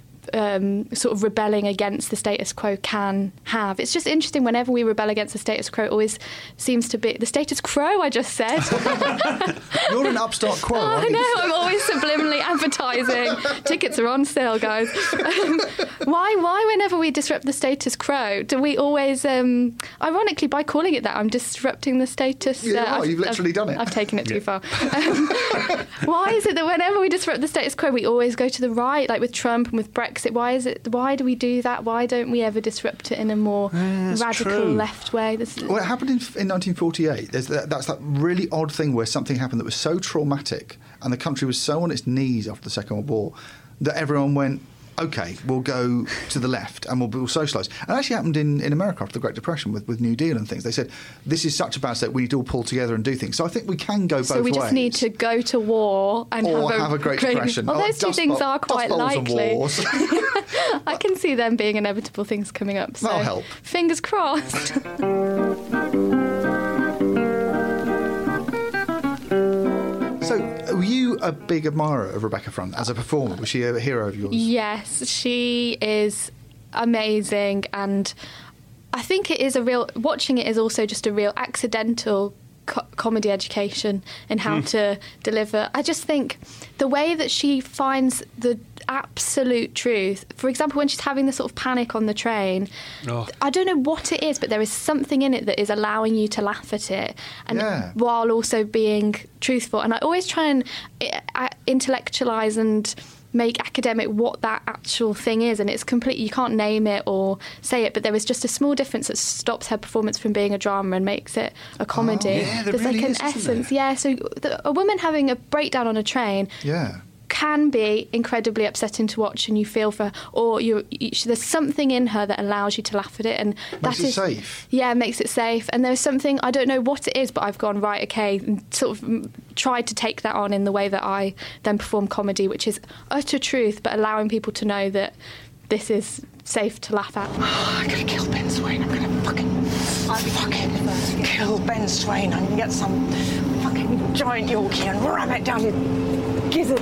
F: Um, sort of rebelling against the status quo can have. It's just interesting, whenever we rebel against the status quo, it always seems to be the status quo. I just said.
A: You're an upstart quo.
F: I
A: aren't you?
F: know, I'm always subliminally advertising. Tickets are on sale, guys. Um, why, why, whenever we disrupt the status quo, do we always, um, ironically, by calling it that, I'm disrupting the status.
A: You are,
F: I've-
A: you've literally
F: I've-
A: done it.
F: I've taken it too
A: Yeah.
F: far. Um, why is it that whenever we disrupt the status quo, we always go to the right, like with Trump and with Brexit? Brexit. Why is it? Why do we do that? Why don't we ever disrupt it in a more
A: Yeah,
F: radical
A: true.
F: left way? This,
A: Well, it happened in, in nineteen forty-eight. There's that, that's that really odd thing where something happened that was so traumatic and the country was so on its knees after the Second World War that everyone went, OK, we'll go to the left and we'll, we'll socialise. And it actually happened in, in America after the Great Depression with, with New Deal and things. They said, this is such a bad state, we need to all pull together and do things. So I think we can go both ways.
F: so we just need to go to war and
A: Or
F: have, a,
A: have a Great Depression.
F: Well,
A: Oh,
F: those two
A: dust
F: things
A: bowl-
F: are quite
A: dust bowls and
F: likely.
A: wars.
F: I can see them being inevitable things coming up. So
A: That'll help.
F: Fingers crossed.
A: So, were you a big admirer of Rebecca Front as a performer? Was she a hero of yours?
F: Yes, she is amazing, and I think it is a real. Watching it is also just a real accidental co- comedy education in how
A: Mm.
F: to deliver. I just think the way that she finds the absolute truth. For example, when she's having the sort of panic on the train,
E: Oh.
F: I don't know what it is, but there is something in it that is allowing you to laugh at it, and
A: Yeah.
F: while also being truthful. And I always try and uh, intellectualise and make academic what that actual thing is, and it's completely, you can't name it or say it, but there is just a small difference that stops her performance from being a drama and makes it a comedy.
A: Oh, yeah, there
F: There's
A: really
F: like an
A: is, isn't
F: essence,
A: there?
F: yeah. So the, a woman having a breakdown on a train
A: Yeah.
F: can be incredibly upsetting to watch, and you feel for her, or you, you there's something in her that allows you to laugh at it, and
A: Makes
F: that
A: it
F: is
A: safe.
F: yeah, makes it safe. And there's something, I don't know what it is, but I've gone, right, okay, and sort of mm, tried to take that on in the way that I then perform comedy, which is utter truth, but allowing people to know that this is safe to laugh at.
J: I'm gonna kill Ben Swain. I'm gonna fucking, I'm fucking kill Ben Swain. I'm gonna get some fucking giant Yorkie and ram it down your gizzard.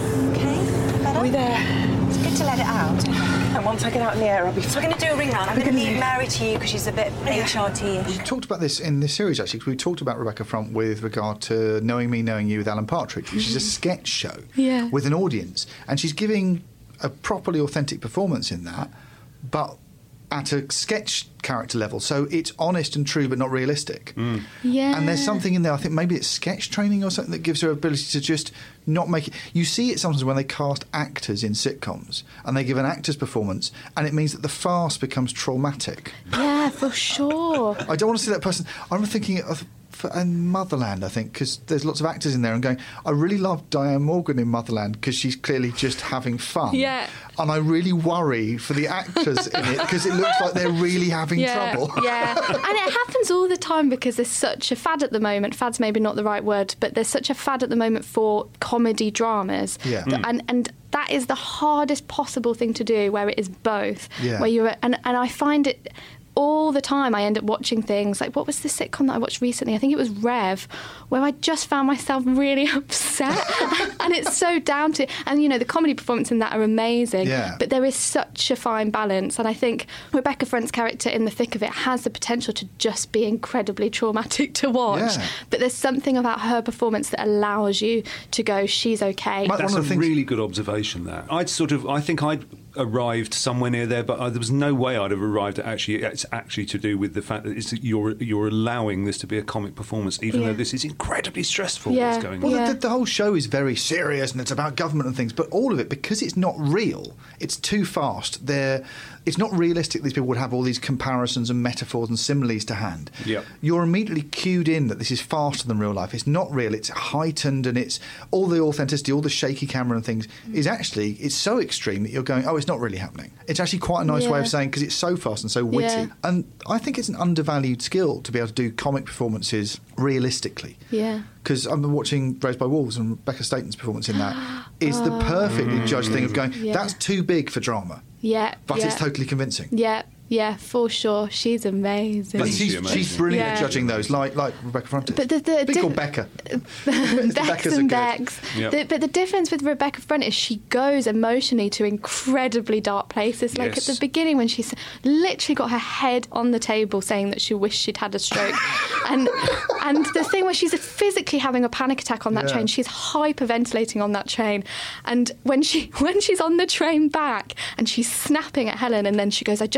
R: Okay, better?
J: Are we there?
R: It's good to let it out.
J: And once I get out in the air, I'll be.
R: So we're going to do a ring round. I'm going to leave Mary to you because she's a bit H R T-ish.
A: We talked about this in this series, actually, because we talked about Rebecca Front with regard to Knowing Me, Knowing You with Alan Partridge, which is a sketch show
F: Yeah.
A: with an audience. And she's giving a properly authentic performance in that, but at a sketch character level. So it's honest and true, but not realistic.
F: Yeah.
A: And there's something in there, I think maybe it's sketch training or something that gives her ability to just not make it. You see it sometimes when they cast actors in sitcoms and they give an actor's performance, and it means that the farce becomes traumatic.
F: Yeah, for sure.
A: I don't want to see that person. I'm thinking of for, in Motherland, I think, because there's lots of actors in there, and going, I really love Diane Morgan in Motherland because she's clearly just having fun.
F: Yeah.
A: And I really worry for the actors in it because it looks like they're really having
F: yeah,
A: trouble.
F: Yeah, and it happens all the time because there's such a fad at the moment. Fad's maybe not the right word, but there's such a fad at the moment for comedy dramas.
A: Yeah.
F: That-
A: Mm.
F: And and that is the hardest possible thing to do, where it is both.
A: Yeah.
F: Where you're and and I find it. All the time I end up watching things like, what was the sitcom that I watched recently? I think it was Rev, where I just found myself really upset. And it's so down to, and you know, the comedy performances in that are amazing,
A: Yeah.
F: but there is such a fine balance. And I think Rebecca Front's character in the thick of it has the potential to just be incredibly traumatic to watch.
E: Yeah.
F: But there's something about her performance that allows you to go, she's okay.
E: That's a really good observation. That I'd sort of, I think I'd arrived somewhere near there, but uh, there was no way I'd have arrived at actually. It's actually to do with the fact that it's, you're you're allowing this to be a comic performance, even
A: Yeah.
E: though this is incredibly stressful.
F: Yeah.
E: What's going
A: Well,
E: on?
A: the, the whole show is very serious and it's about government and things, but all of it, because it's not real, it's too fast. They're, it's not realistic. These people would have all these comparisons and metaphors and similes to hand.
E: Yeah.
A: You're immediately cued in that this is faster than real life. It's not real. It's heightened, and it's all the authenticity, all the shaky camera and things is actually, it's so extreme that you're going, oh, it's not really happening. It's actually quite a nice way
F: Yeah.
A: of saying, because it's so fast and so witty.
F: Yeah.
A: And I think it's an undervalued skill to be able to do comic performances realistically.
F: Yeah.
A: Because I'm watching Raised by Wolves, and Rebecca Staten's performance in that is the perfectly
F: Mm.
A: judged thing of going,
F: Yeah.
A: that's too big for drama,
F: Yeah.
A: but
F: yeah.
A: it's totally convincing.
F: Yeah, yeah, for sure. She's amazing.
A: But she's, she's brilliant at
F: Yeah.
A: judging those, like like Rebecca Front is.
F: But the, the
A: Be
F: diff-
A: called Becca.
F: Becks
A: Beccas are
F: and
A: good.
F: Becks.
A: Yep.
F: The, but the difference with Rebecca Front is she goes emotionally to incredibly dark places. Like
E: Yes.
F: at the beginning when she's literally got her head on the table saying that she wished she'd had a stroke. and and the thing where she's physically having a panic attack on that
E: Yeah.
F: train, she's hyperventilating on that train. And when she when she's on the train back and she's snapping at Helen, and then she goes, I just need to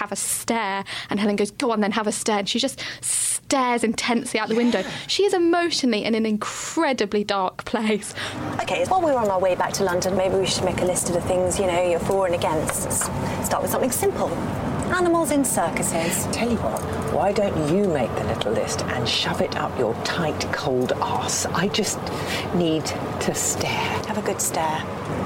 F: have a stare. And Helen goes, go on then, have a stare. And she just stares intensely out the window. She is emotionally in an incredibly dark place.
R: OK, while we're on our way back to London, maybe we should make a list of the things, you know, you're for and against. Start with something simple. Animals in circuses.
T: Tell you what, why don't you make the little list and shove it up your tight, cold arse? I just need to stare.
R: Have a good stare.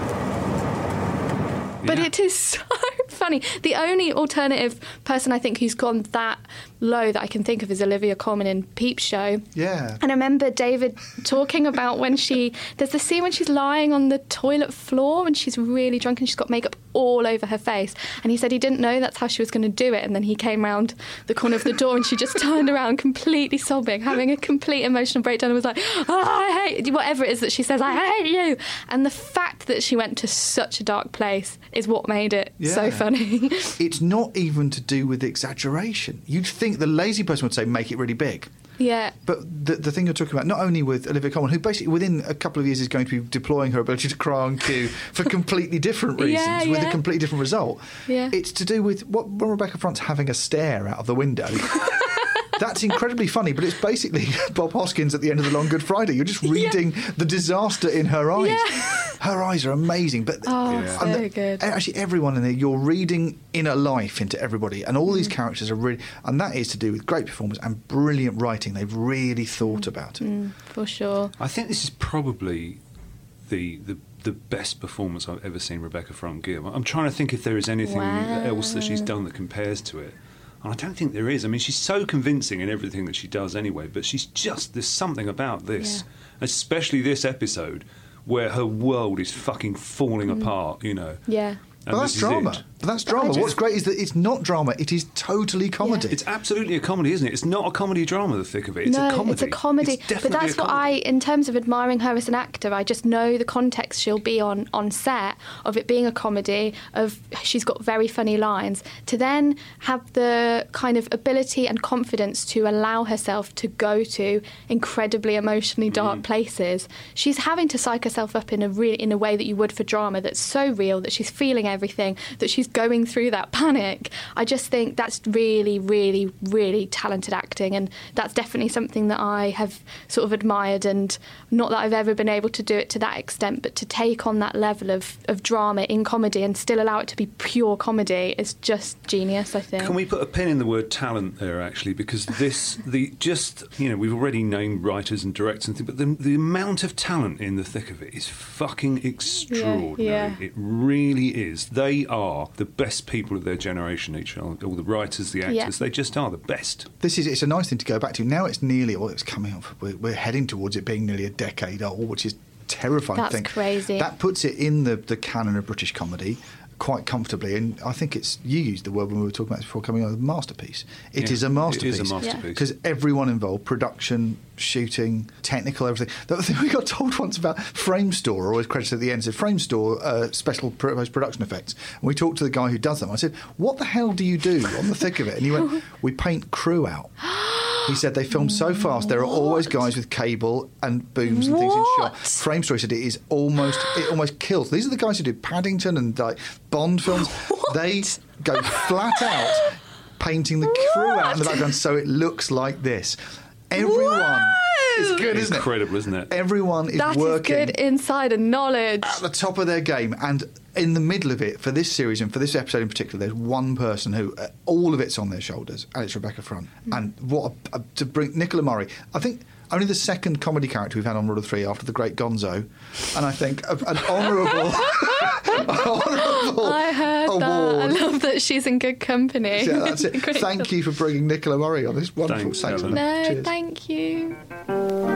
F: But it is so funny. The only alternative person I think who's gone that low that I can think of is Olivia Colman in Peep Show.
A: Yeah.
F: And I remember David talking about when she... There's the scene when she's lying on the toilet floor and she's really drunk and she's got makeup all over her face. And he said he didn't know that's how she was going to do it. And then he came round the corner of the door and she just turned around completely sobbing, having a complete emotional breakdown and was like, oh, I hate... Whatever it is that she says, I hate you. And the fact that she went to such a dark place is what made it
A: Yeah.
F: so funny.
A: It's not even to do with exaggeration. You'd think the lazy person would say, make it really big.
F: Yeah.
A: But the, the thing you're talking about, not only with Olivia Colman, who basically within a couple of years is going to be deploying her ability to cry on cue for completely different reasons,
F: Yeah,
A: with
F: yeah.
A: a completely different result.
F: Yeah.
A: It's to do with what when Rebecca Front's having a stare out of the window. That's incredibly funny, but it's basically Bob Hoskins at the end of The Long Good Friday. You're just reading yeah. the disaster in her eyes.
F: Yeah.
A: Her eyes are amazing. But
F: oh, yeah. so
A: the,
F: good.
A: Actually, everyone in there, you're reading inner life into everybody. And all mm. these characters are really... And that is to do with great performance and brilliant writing. They've really thought mm. about it.
F: Mm, for sure.
E: I think this is probably the... the the best performance I've ever seen Rebecca Front give. I'm trying to think if there is anything
F: wow.
E: else that she's done that compares to it. And I don't think there is. I mean, she's so convincing in everything that she does anyway, but she's just, there's something about this, yeah. especially this episode, where her world is fucking falling mm. apart, you know.
F: Yeah.
E: And
A: but that's drama.
E: It.
A: But that's drama. What's great is that it's not drama. It is totally comedy.
E: Yeah. It's absolutely a comedy, isn't it? It's not a comedy drama, the thick of it. It's
F: no,
E: a comedy.
F: it's a comedy.
E: It's
F: but that's what I, in terms of admiring her as an actor, I just know the context she'll be on, on set of it being a comedy, of she's got very funny lines, to then have the kind of ability and confidence to allow herself to go to incredibly emotionally dark mm. places. She's having to psych herself up in a really in a way that you would for drama that's so real, that she's feeling everything, that she's going through that panic. I just think that's really, really, really talented acting, and that's definitely something that I have sort of admired, and not that I've ever been able to do it to that extent, but to take on that level of, of drama in comedy and still allow it to be pure comedy is just genius, I think.
E: Can we put a pin in the word talent there, actually, because this, the just, you know, we've already named writers and directors and things, but the, the amount of talent in the thick of it is fucking extraordinary.
F: Yeah, yeah.
E: It really is. They are the best people of their generation, each all the writers, the actors, yeah. they just are the best.
A: This is, it's a nice thing to go back to. Now it's nearly, well, it's coming up, we're, we're heading towards it being nearly a decade old, which is terrifying.
F: That's
A: thing.
F: crazy.
A: That puts it in the, the canon of British comedy quite comfortably, and I think it's, you used the word when we were talking about this before coming on, a masterpiece. It
E: yeah,
A: is a masterpiece.
E: It is a masterpiece.
A: Because yeah. everyone involved, production, shooting, technical, everything. The other thing we got told once about Framestore, always credited at the end, said Framestore, uh, special post-production effects. And we talked to the guy who does them. I said, what the hell do you do on the thick of it? And he went, we paint crew out. He said they film so fast, there are always guys with cable and booms and things in shot. Framestore, he said, it is almost, it almost kills. These are the guys who did Paddington and like Bond films.
F: What?
A: They go flat out painting the crew what? out in the background so it looks like this. Everyone
F: Whoa!
A: is good, isn't it?
E: Incredible, isn't it?
A: Everyone is
F: that
A: working.
F: That is good insider knowledge.
A: At the top of their game. And in the middle of it, for this series and for this episode in particular, there's one person who, uh, all of it's on their shoulders, and it's Rebecca Front. Mm. And what a, a, to bring Nicola Murray, I think only the second comedy character we've had on Rule of Three after the Great Gonzo, and I think a, an honourable, honourable
F: I heard
A: award.
F: that. I love that she's in good company.
A: Yeah, that's it. Thank you for bringing Nicola Murray on this wonderful
E: Thanks,
A: segment.
F: No,
A: Cheers.
F: thank you.